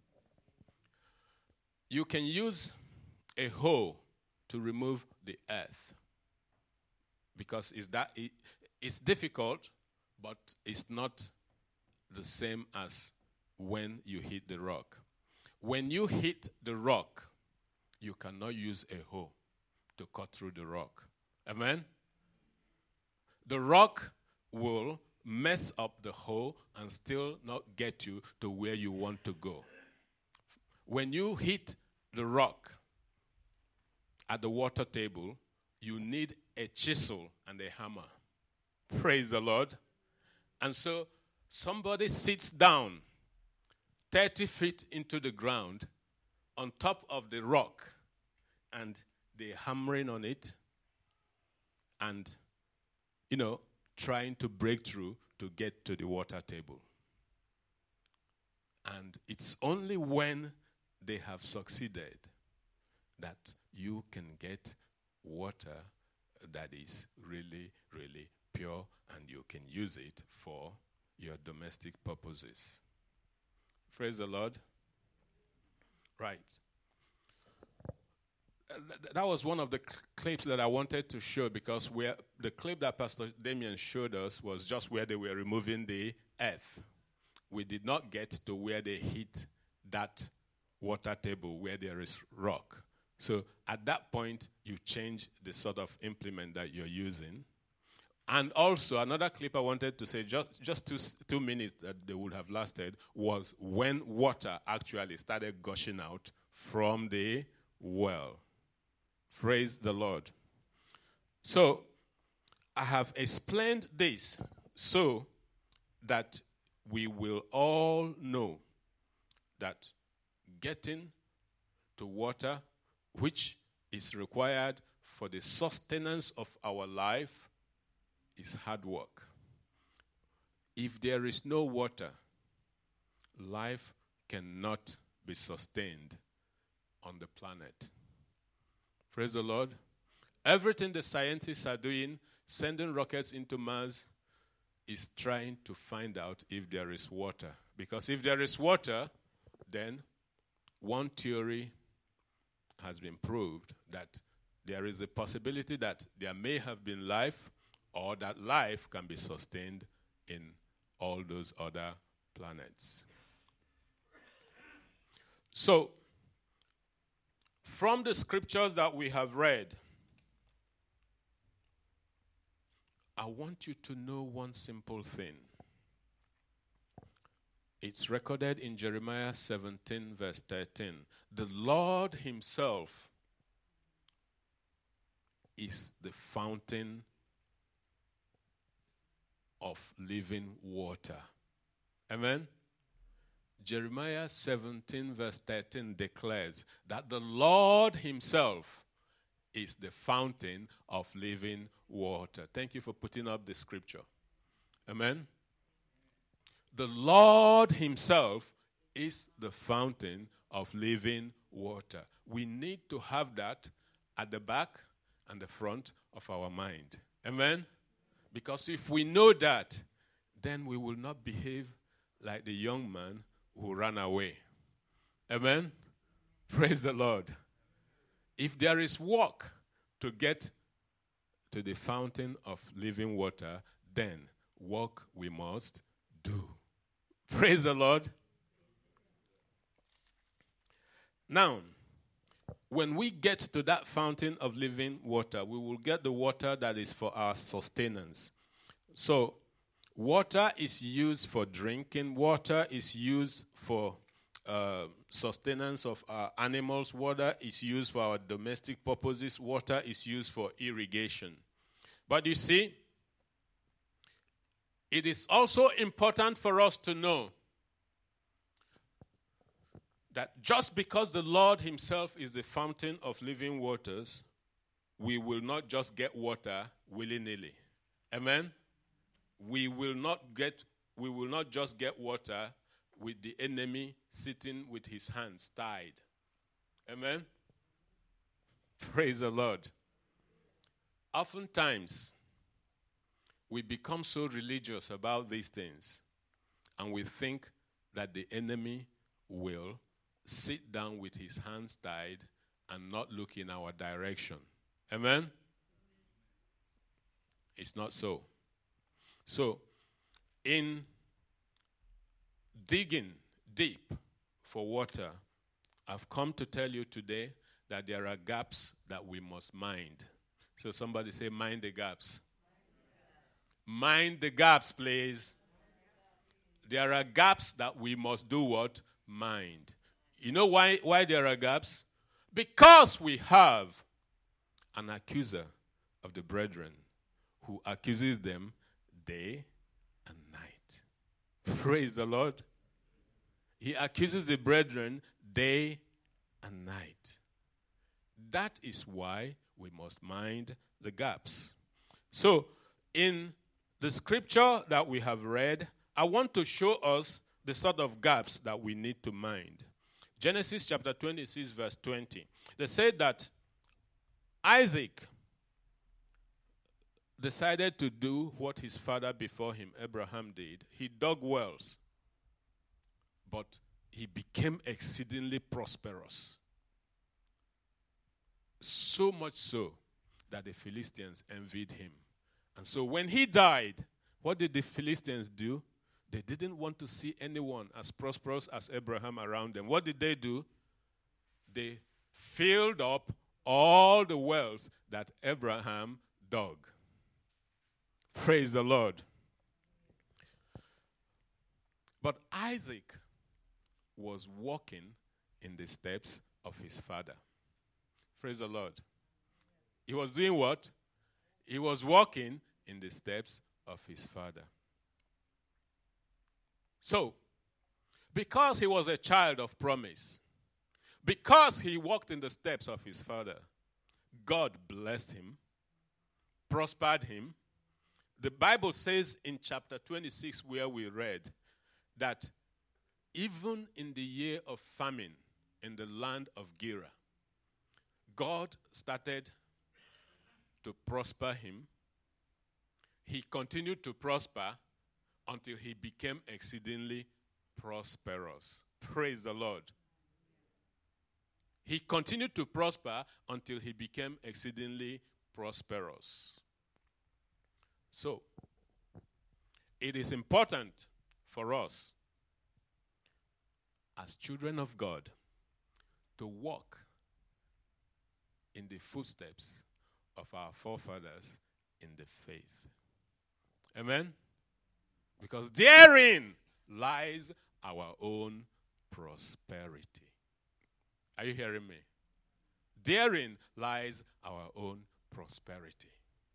You can use a hoe to remove the earth. Because it's difficult, but it's not the same as when you hit the rock. When you hit the rock, you cannot use a hoe to cut through the rock. Amen? The rock will mess up the hoe and still not get you to where you want to go. When you hit the rock at the water table, you need a chisel and a hammer. Praise the Lord. And so somebody sits down 30 feet into the ground on top of the rock, and they're hammering on it and, trying to break through to get to the water table. And it's only when they have succeeded that you can get water that is really, really pure, and you can use it for your domestic purposes. Praise the Lord. Right. That was one of the clips that I wanted to show, because the clip that Pastor Damien showed us was just where they were removing the earth. We did not get to where they hit that water table where there is rock. So at that point, you change the sort of implement that you're using. And also, another clip I wanted to say, just 2 minutes that they would have lasted, was when water actually started gushing out from the well. Praise the Lord. So, I have explained this so that we will all know that getting to water, which is required for the sustenance of our life, is hard work. If there is no water, life cannot be sustained on the planet. Praise the Lord. Everything the scientists are doing, sending rockets into Mars, is trying to find out if there is water. Because if there is water, then one theory has been proved, that there is a possibility that there may have been life, or that life can be sustained in all those other planets. So, from the scriptures that we have read, I want you to know one simple thing. It's recorded in Jeremiah 17, verse 13. The Lord himself is the fountain of living water. Amen? Jeremiah 17, verse 13 declares that the Lord himself is the fountain of living water. Thank you for putting up the scripture. Amen? The Lord himself is the fountain of living water. We need to have that at the back and the front of our mind. Amen? Because if we know that, then we will not behave like the young man who ran away. Amen? Praise the Lord. If there is work to get to the fountain of living water, then work we must do. Praise the Lord. Now, when we get to that fountain of living water, we will get the water that is for our sustenance. So, water is used for drinking. Water is used for sustenance of our animals. Water is used for our domestic purposes. Water is used for irrigation. But you see, it is also important for us to know that just because the Lord himself is the fountain of living waters, we will not just get water willy-nilly. Amen? We will not just get water with the enemy sitting with his hands tied. Amen? Praise the Lord. Oftentimes, we become so religious about these things, and we think that the enemy will sit down with his hands tied and not look in our direction. Amen? It's not so. So, in digging deep for water, I've come to tell you today that there are gaps that we must mind. So somebody say, mind the gaps. Mind the gaps, please. There are gaps that we must do what? Mind. You know why there are gaps? Because we have an accuser of the brethren who accuses them day and night. Praise the Lord. He accuses the brethren day and night. That is why we must mind the gaps. So, in the scripture that we have read, I want to show us the sort of gaps that we need to mind. Genesis chapter 26, verse 20. They said that Isaac decided to do what his father before him, Abraham, did. He dug wells, but he became exceedingly prosperous. So much so that the Philistines envied him. And so when he died, what did the Philistines do? They didn't want to see anyone as prosperous as Abraham around them. What did they do? They filled up all the wells that Abraham dug. Praise the Lord. But Isaac was walking in the steps of his father. Praise the Lord. He was doing what? He was walking in the steps of his father. So, because he was a child of promise, because he walked in the steps of his father, God blessed him, prospered him. The Bible says in chapter 26, where we read, that even in the year of famine in the land of Gerar, God started to prosper him. He continued to prosper until he became exceedingly prosperous. Praise the Lord. He continued to prosper until he became exceedingly prosperous. So, it is important for us as children of God to walk in the footsteps of our forefathers in the faith. Amen? Because therein lies our own prosperity. Are you hearing me? Therein lies our own prosperity.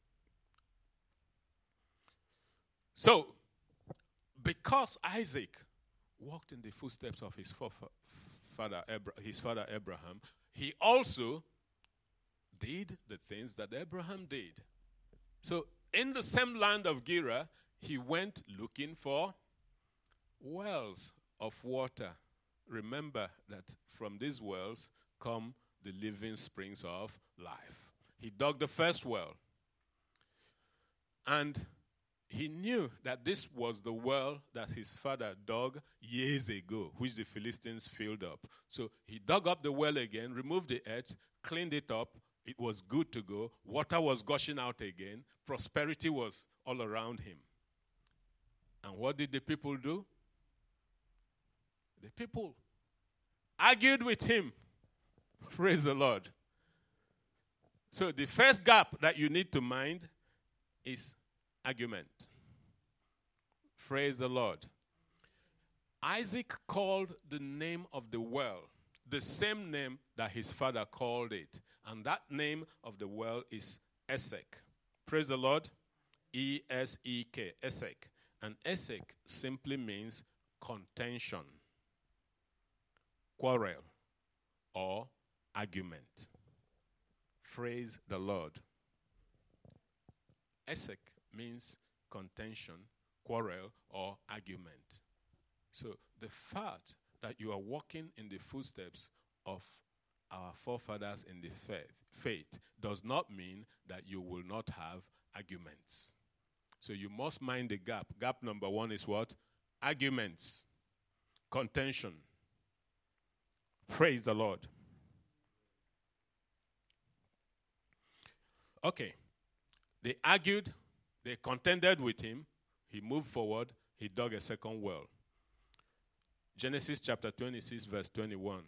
So, because Isaac walked in the footsteps of his father Abraham, he also did the things that Abraham did. So, in the same land of Gerar, he went looking for wells of water. Remember that from these wells come the living springs of life. He dug the first well. And he knew that this was the well that his father dug years ago, which the Philistines filled up. So he dug up the well again, removed the earth, cleaned it up. It was good to go. Water was gushing out again. Prosperity was all around him. And what did the people do? The people argued with him. Praise the Lord. So the first gap that you need to mind is argument. Praise the Lord. Isaac called the name of the well the same name that his father called it. And that name of the well is Esek. Praise the Lord. E-S-E-K. Esek. And esek simply means contention, quarrel, or argument. Praise the Lord. Esek means contention, quarrel, or argument. So the fact that you are walking in the footsteps of our forefathers in the faith does not mean that you will not have arguments. So you must mind the gap. Gap number 1 is what? Arguments. Contention. Praise the Lord. Okay. They argued. They contended with him. He moved forward. He dug a second well. Genesis chapter 26, verse 21.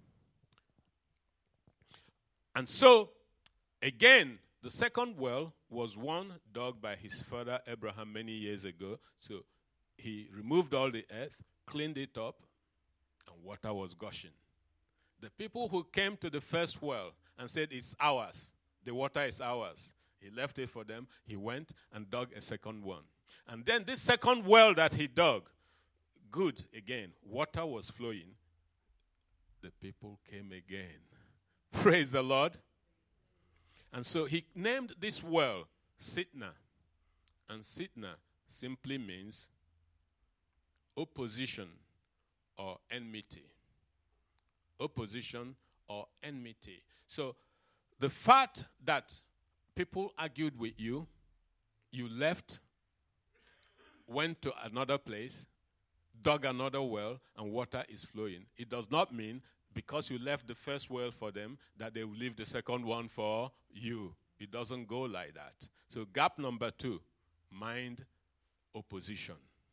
And so, again, the second well was one dug by his father Abraham many years ago. So he removed all the earth, cleaned it up, and water was gushing. The people who came to the first well and said, it's ours, the water is ours, he left it for them. He went and dug a second one. And then this second well that he dug, good again, water was flowing. The people came again. Praise the Lord. And so he named this well Sitnah. And Sitnah simply means opposition or enmity. Opposition or enmity. So the fact that people argued with you, you left, went to another place, dug another well, and water is flowing. It does not mean because you left the first well for them that they will leave the second one for you. It doesn't go like that. So gap number 2, mind opposition.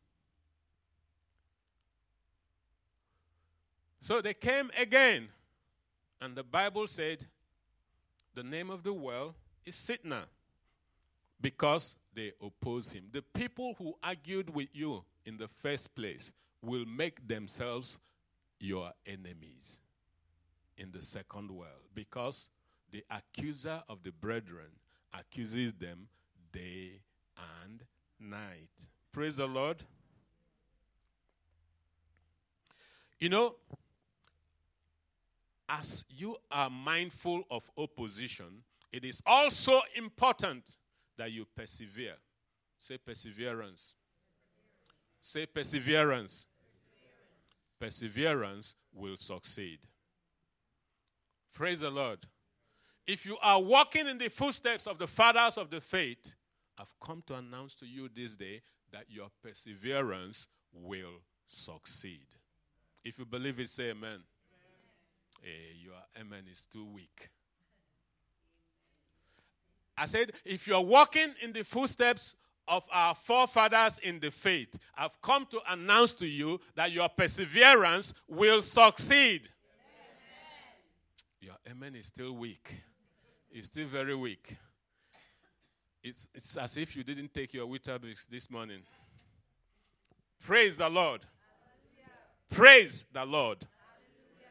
So they came again, and the Bible said the name of the well is Sitnah because they oppose him. The people who argued with you in the first place will make themselves your enemies in the second well because the accuser of the brethren accuses them day and night. Praise the Lord. You know, as you are mindful of opposition, it is also important that you persevere. Say perseverance. Say perseverance. Perseverance will succeed. Praise the Lord. If you are walking in the footsteps of the fathers of the faith, I've come to announce to you this day that your perseverance will succeed. If you believe it, say amen. Your amen is too weak. I said, if you're walking in the footsteps of our forefathers in the faith, I've come to announce to you that your perseverance will succeed. Amen. Your amen is still weak. It's still very weak. It's as if you didn't take your Weetabix this morning. Praise the Lord. Hallelujah. Praise the Lord. Hallelujah.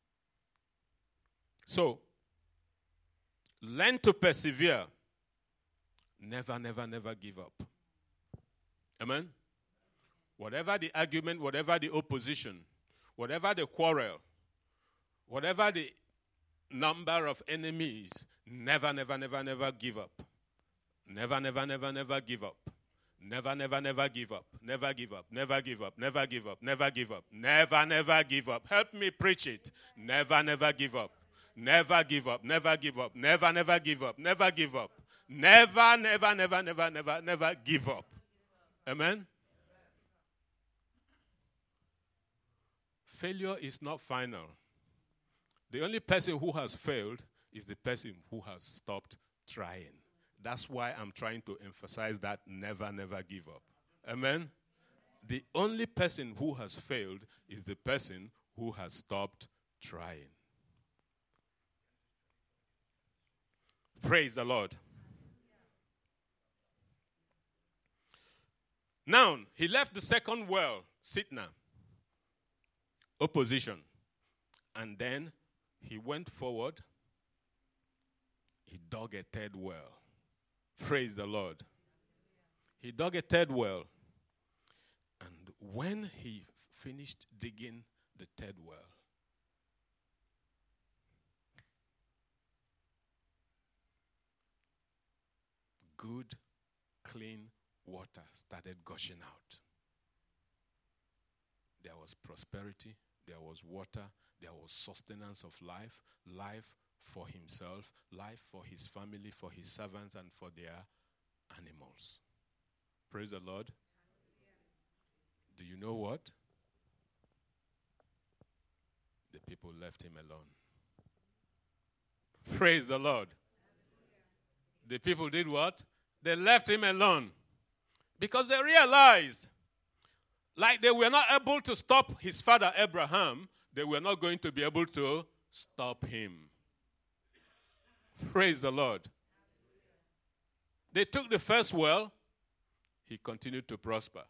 So, learn to persevere. Never, never, never give up. Amen? Whatever the argument, whatever the opposition, whatever the quarrel, whatever the number of enemies, never, never, never, never give up. Never, never, never, never give up. Never, never, never give up. Never give up. Never give up. Never give up. Never give up. Never, never give up. Help me preach it. Never, never give up. Never give up. Never give up. Never, never give up. Never give up. Never, never, never, never, never, never give up. Amen? Failure is not final. The only person who has failed is the person who has stopped trying. That's why I'm trying to emphasize that never, never give up. Amen? The only person who has failed is the person who has stopped trying. Praise the Lord. Now, he left the second well, Sitnah, opposition. And then he went forward. He dug a third well. Praise the Lord. He dug a third well. when he finished digging the third well, good, clean water started gushing out. There was prosperity, there was water, there was sustenance of life, life for himself, life for his family, for his servants, and for their animals. Praise the Lord. Do you know what? The people left him alone. Praise the Lord. The people did what? They left him alone. Because they realized, like they were not able to stop his father Abraham, they were not going to be able to stop him. Praise the Lord. They took the first well. He continued to prosper.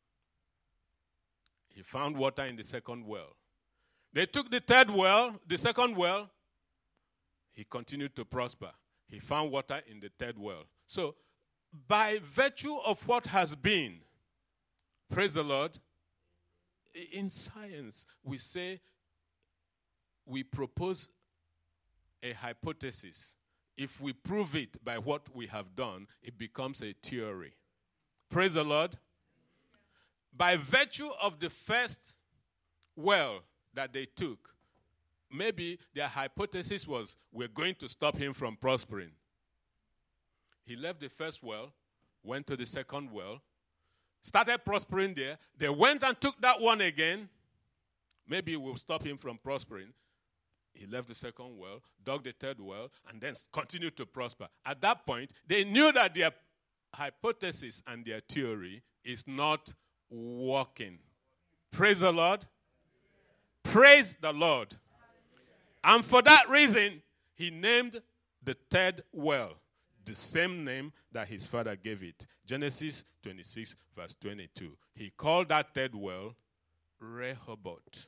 He found water in the second well. They took the third well, the second well. He continued to prosper. He found water in the third well. So, by virtue of what has been, praise the Lord, in science, we say, we propose a hypothesis. If we prove it by what we have done, it becomes a theory. Praise the Lord. By virtue of the first well that they took, maybe their hypothesis was, we're going to stop him from prospering. He left the first well, went to the second well, started prospering there. They went and took that one again. Maybe we'll stop him from prospering. He left the second well, dug the third well, and then continued to prosper. At that point, they knew that their hypothesis and their theory is not working. Praise the Lord. Praise the Lord. And for that reason, he named the third well the same name that his father gave it. Genesis 26, verse 22. He called that third well Rehoboth.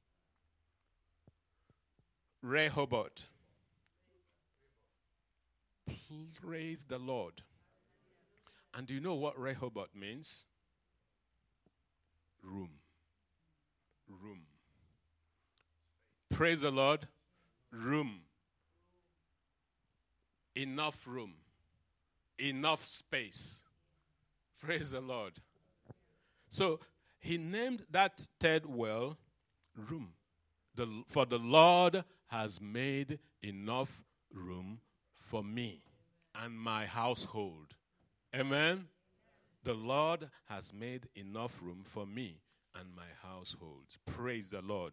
Rehoboth. Praise the Lord. And do you know what Rehoboth means? Room. Room. Praise the Lord. Room. Enough room. Enough space. Praise the Lord. So he named that third well room. For the Lord has made enough room for me and my household. Amen? The Lord has made enough room for me and my household. Praise the Lord.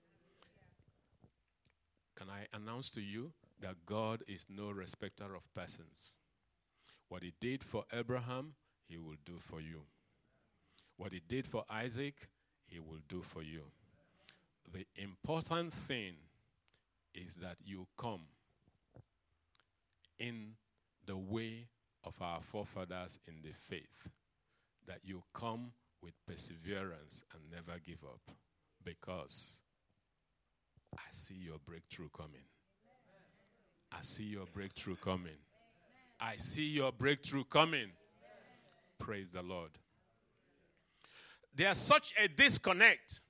Can I announce to you that God is no respecter of persons? What he did for Abraham, he will do for you. What he did for Isaac, he will do for you. The important thing is that you come in the way of our forefathers in the faith, that you come with perseverance and never give up, because I see your breakthrough coming. I see your breakthrough coming. I see your breakthrough coming. Praise the Lord. There's such a disconnect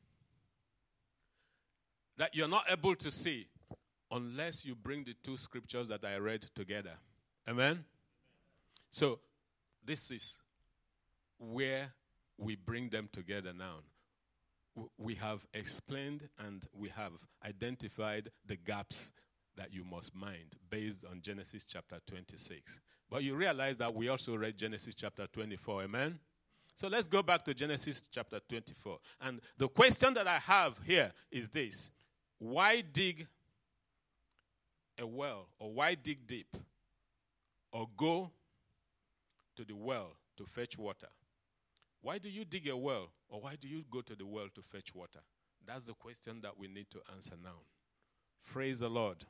that you're not able to see unless you bring the two scriptures that I read together. Amen? So, this is where we bring them together now. We have explained and we have identified the gaps that you must mind based on Genesis chapter 26. But you realize that we also read Genesis chapter 24. Amen? So let's go back to Genesis chapter 24. And the question that I have here is this. Why dig a well, or why dig deep, or go to the well to fetch water? Why do you dig a well, or why do you go to the well to fetch water? That's the question that we need to answer now. Praise the Lord.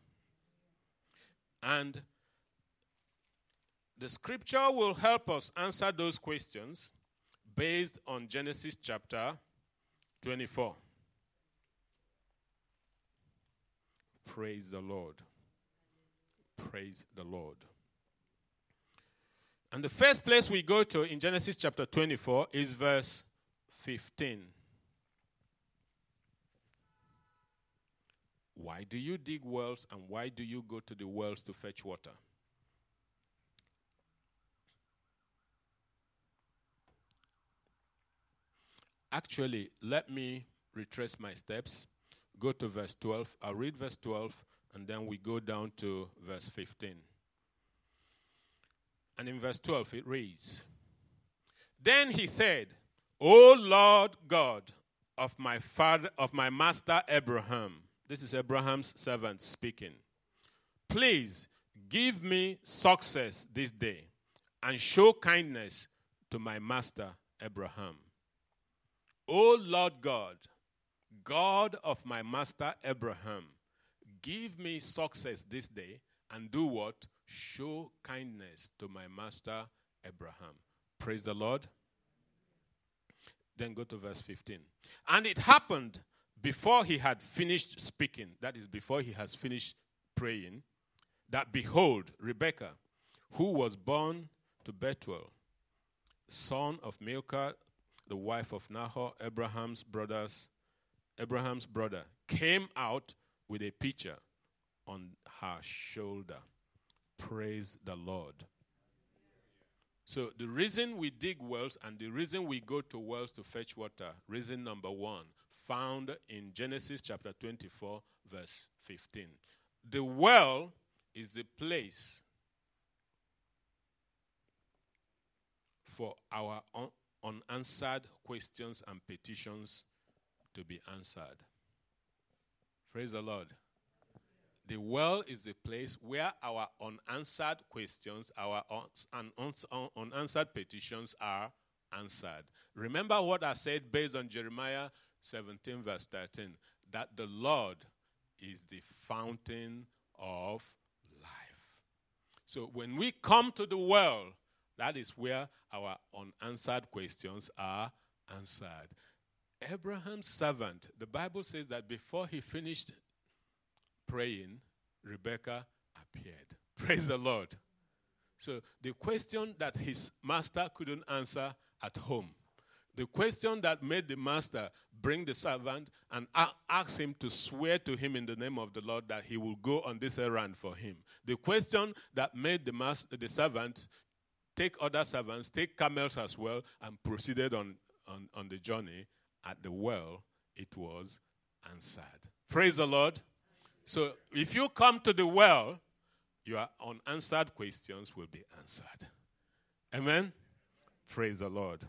And the scripture will help us answer those questions based on Genesis chapter 24. Praise the Lord. Praise the Lord. And the first place we go to in Genesis chapter 24 is verse 15. Why do you dig wells and why do you go to the wells to fetch water? Actually, let me retrace my steps. Go to verse 12. I'll read verse 12 and then we go down to verse 15. And in verse 12 it reads, Then he said, O Lord God of my father, of my master Abraham. This is Abraham's servant speaking. Please give me success this day and show kindness to my master Abraham. O Lord God, God of my master Abraham, give me success this day and do what? Show kindness to my master Abraham. Praise the Lord. Then go to verse 15. And it happened before he had finished speaking, that is, before he has finished praying, that behold, Rebekah, who was born to Bethuel, son of Milcah, the wife of Nahor, Abraham's brother, came out with a pitcher on her shoulder. Praise the Lord. So the reason we dig wells and the reason we go to wells to fetch water, reason number one, found in Genesis chapter 24, verse 15. The well is the place for our unanswered questions and petitions to be answered. Praise the Lord. The well is the place where our unanswered questions, our unanswered petitions are answered. Remember what I said based on Jeremiah 17 verse 13, that the Lord is the fountain of life. So when we come to the well, that is where our unanswered questions are answered. Abraham's servant, the Bible says that before he finished praying, Rebekah appeared. Praise the Lord. So the question that his master couldn't answer at home, the question that made the master bring the servant and ask him to swear to him in the name of the Lord that he will go on this errand for him, the question that made the servant take other servants, take camels as well, and proceeded on the journey, at the well, it was answered. Praise the Lord. So if you come to the well, your unanswered questions will be answered. Amen? Praise the Lord.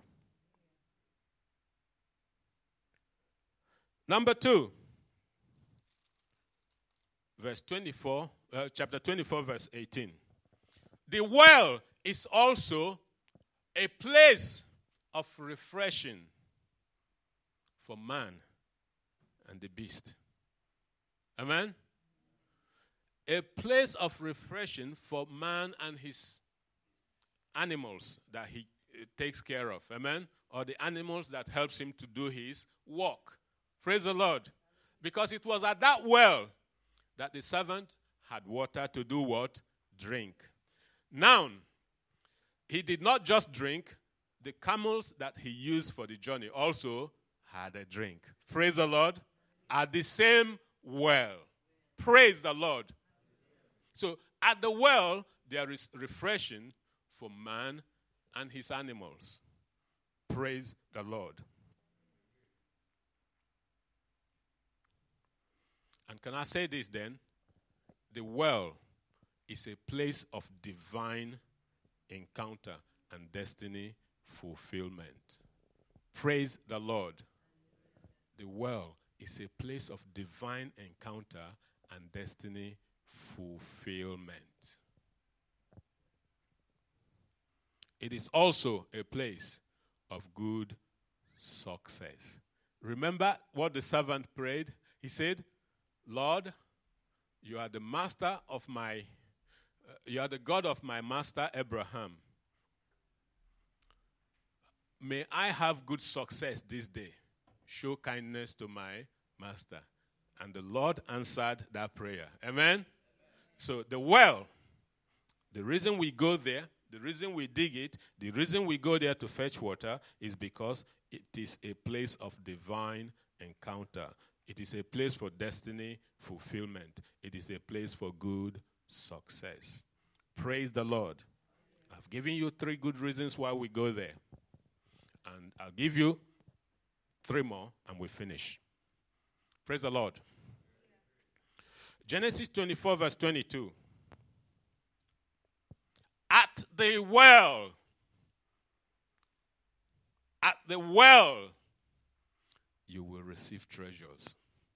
Number 2, verse 24, chapter 24, verse 18. The well is also a place of refreshing for man and the beast. Amen? A place of refreshing for man and his animals that he takes care of. Amen? Or the animals that helps him to do his work. Praise the Lord. Because it was at that well that the servant had water to do what? Drink. Now, he did not just drink. The camels that he used for the journey also had a drink. Praise the Lord. At the same well. Praise the Lord. So at the well, there is refreshing for man and his animals. Praise the Lord. And can I say this then? The well is a place of divine encounter and destiny fulfillment. Praise the Lord. The well is a place of divine encounter and destiny fulfillment. It is also a place of good success. Remember what the servant prayed? He said, Lord, you are the master of you are the God of my master Abraham. May I have good success this day. Show kindness to my master. And the Lord answered that prayer. Amen? So the well, the reason we go there, the reason we dig it, the reason we go there to fetch water is because It is a place of divine encounter. It is a place for destiny fulfillment. It is a place for good success. Praise the Lord. I've given you 3 good reasons why we go there. And I'll give you 3 more and we finish. Praise the Lord. Genesis 24 verse 22. At the well, you will receive treasures.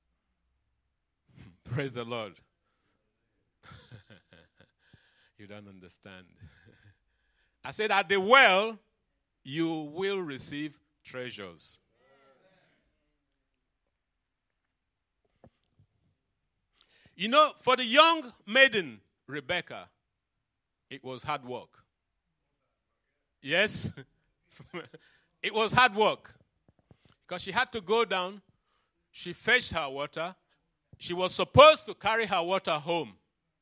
Praise the Lord. You don't understand. I said, at the well, you will receive treasures. You know, for the young maiden, Rebecca, it was hard work. Yes? It was hard work. Because she had to go down. She fetched her water. She was supposed to carry her water home.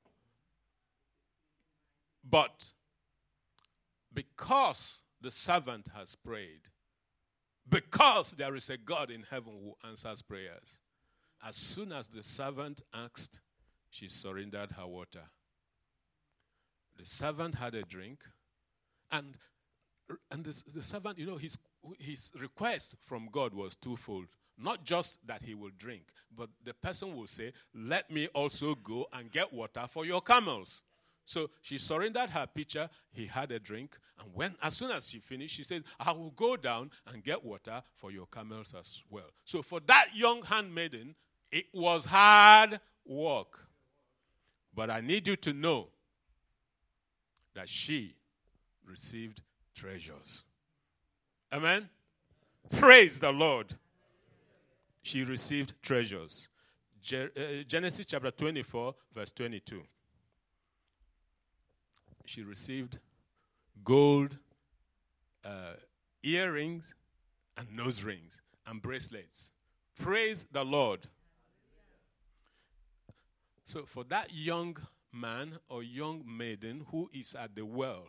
But because the servant has prayed, because there is a God in heaven who answers prayers, as soon as the servant asked, she surrendered her water. The servant had a drink, and the servant, you know, his request from God was twofold. Not just that he will drink, but the person will say, let me also go and get water for your camels. So she surrendered her pitcher, he had a drink, and as soon as she finished, she said, I will go down and get water for your camels as well. So for that young handmaiden, it was hard work. But I need you to know that she received treasures. Amen? Praise the Lord. She received treasures. Genesis chapter 24, verse 22. She received gold earrings and nose rings and bracelets. Praise the Lord. So for that young man or young maiden who is at the well,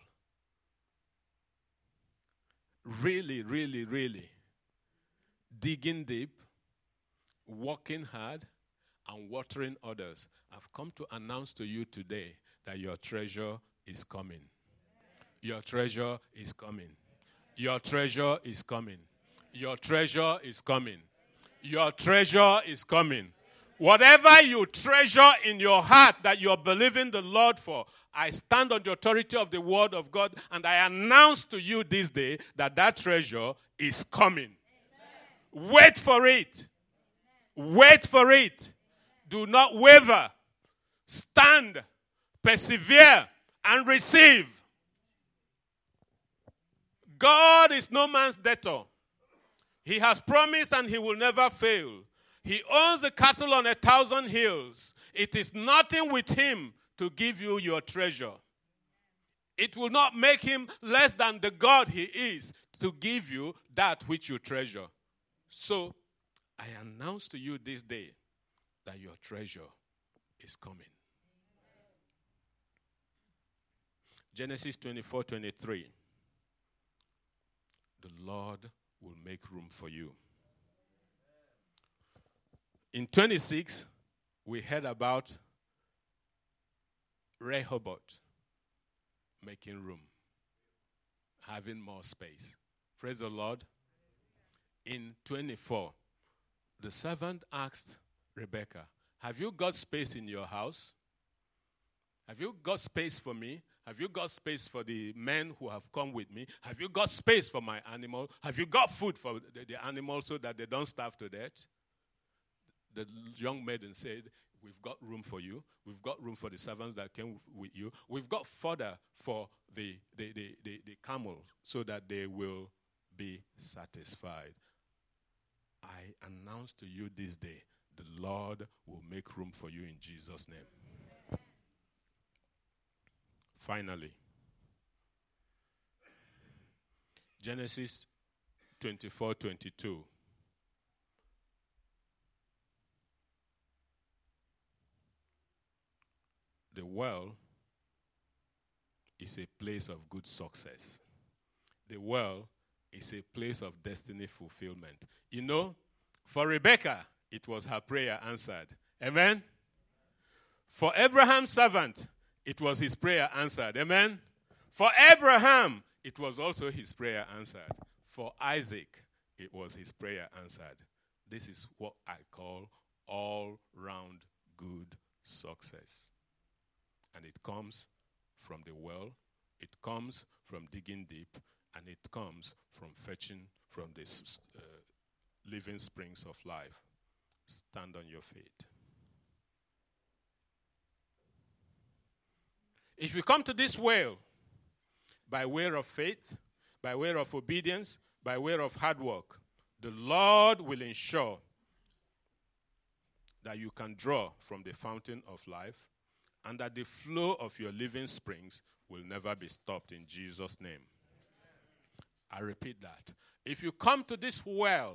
really, really, really digging deep, working hard, and watering others, I've come to announce to you today that your treasure is coming. Your treasure is coming. Your treasure is coming. Your treasure is coming. Your treasure is coming. Whatever you treasure in your heart that you're believing the Lord for, I stand on the authority of the word of God and I announce to you this day that that treasure is coming. Amen. Wait for it. Amen. Wait for it. Do not waver. Stand, persevere, and receive. God is no man's debtor. He has promised and he will never fail. He owns the cattle on 1,000 hills. It is nothing with him to give you your treasure. It will not make him less than the God he is to give you that which you treasure. So, I announce to you this day that your treasure is coming. Genesis 24:23. The Lord will make room for you. In 26, we heard about Rehoboth making room, having more space. Praise the Lord. In 24, the servant asked Rebecca, have you got space in your house? Have you got space for me? Have you got space for the men who have come with me? Have you got space for my animal? Have you got food for the animals so that they don't starve to death? The young maiden said, we've got room for you. We've got room for the servants that came with you. We've got fodder for the camels so that they will be satisfied. I announce to you this day, the Lord will make room for you in Jesus' name. Finally, Genesis 24:22. The well is a place of good success. The well is a place of destiny fulfillment. You know, for Rebekah, it was her prayer answered. Amen? For Abraham's servant, it was his prayer answered. Amen? For Abraham, it was also his prayer answered. For Isaac, it was his prayer answered. This is what I call all-round good success. And it comes from the well, it comes from digging deep, and it comes from fetching from the living springs of life. Stand on your feet. If you come to this well by way of faith, by way of obedience, by way of hard work, the Lord will ensure that you can draw from the fountain of life and that the flow of your living springs will never be stopped in Jesus' name. I repeat that. If you come to this well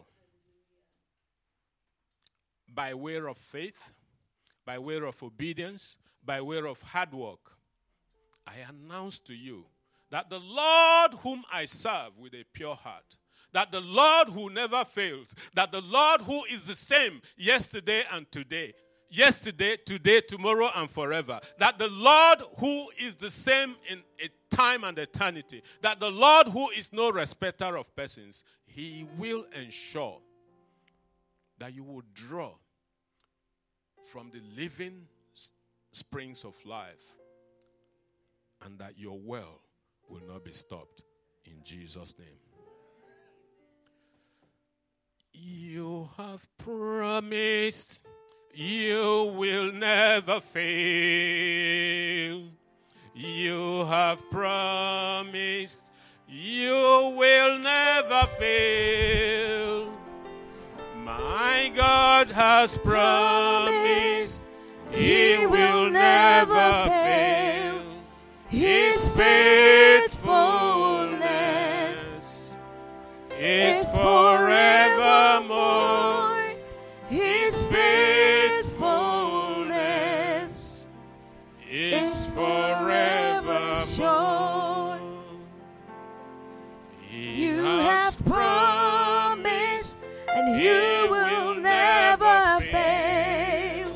by way of faith, by way of obedience, by way of hard work, I announce to you that the Lord whom I serve with a pure heart, that the Lord who never fails, that the Lord who is the same yesterday and today, yesterday, today, tomorrow, and forever, that the Lord who is the same in time and eternity, that the Lord who is no respecter of persons, he will ensure that you will draw from the living springs of life and that your well will not be stopped in Jesus' name. You have promised you will never fail. You have promised you will never fail. My God has promised He will never fail. His faithfulness is forevermore. His faithfulness is forevermore. Sure. You have promised, and you will never fail.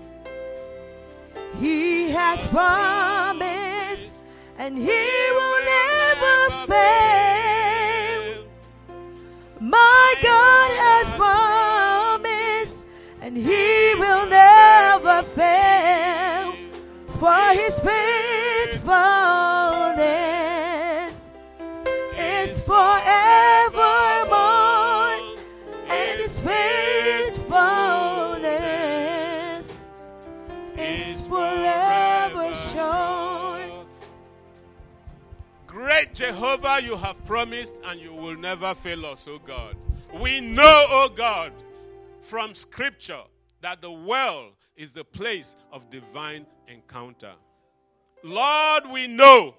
He has promised, and he will never fail. My God has promised, and he will never fail. For his faithfulness is forevermore, and his faithfulness is forever sure. Great Jehovah, you have promised and you will never fail us, O God. We know, O God, from Scripture that the well is the place of divine encounter. Lord, we know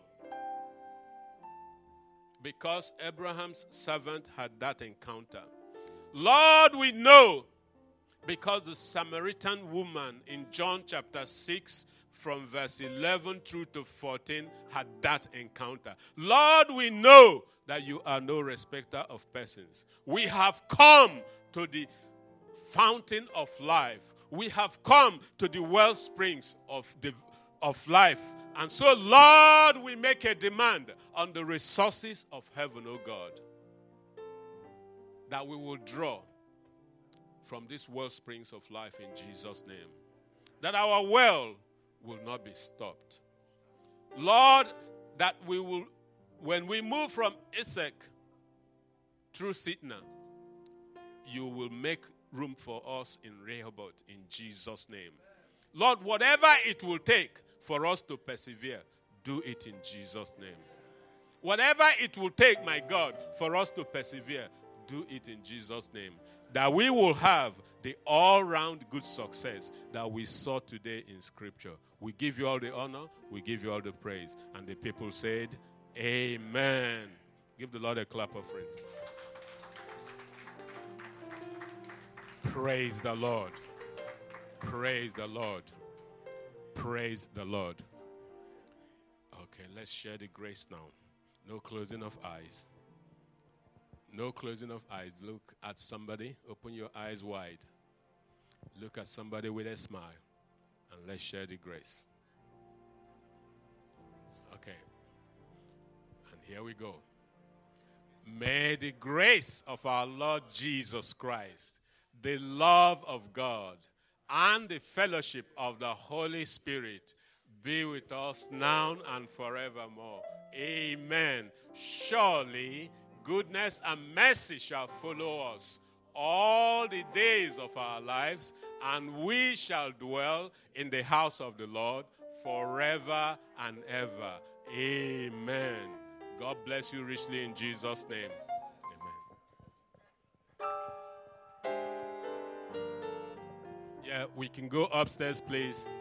because Abraham's servant had that encounter. Lord, we know because the Samaritan woman in John chapter 6 from verse 11 through to 14 had that encounter. Lord, we know that you are no respecter of persons. We have come to the fountain of life. We have come to the well springs of life. And so, Lord, we make a demand on the resources of heaven, O God, that we will draw from these well springs of life in Jesus' name. That our well will not be stopped. Lord, that we will, when we move from Isaac through Sitna, you will make room for us in Rehoboth in Jesus' name. Lord, whatever it will take for us to persevere, do it in Jesus' name. Whatever it will take, my God, for us to persevere, do it in Jesus' name. That we will have the all-round good success that we saw today in Scripture. We give you all the honor, we give you all the praise. And the people said, Amen. Give the Lord a clap offering. Praise the Lord. Praise the Lord. Praise the Lord. Okay, let's share the grace now. No closing of eyes. No closing of eyes. Look at somebody. Open your eyes wide. Look at somebody with a smile. And let's share the grace. Okay. And here we go. May the grace of our Lord Jesus Christ, the love of God, and the fellowship of the Holy Spirit be with us now and forevermore. Amen. Surely goodness and mercy shall follow us all the days of our lives, and we shall dwell in the house of the Lord forever and ever. Amen. God bless you richly in Jesus' name. Amen. Yeah, we can go upstairs, please.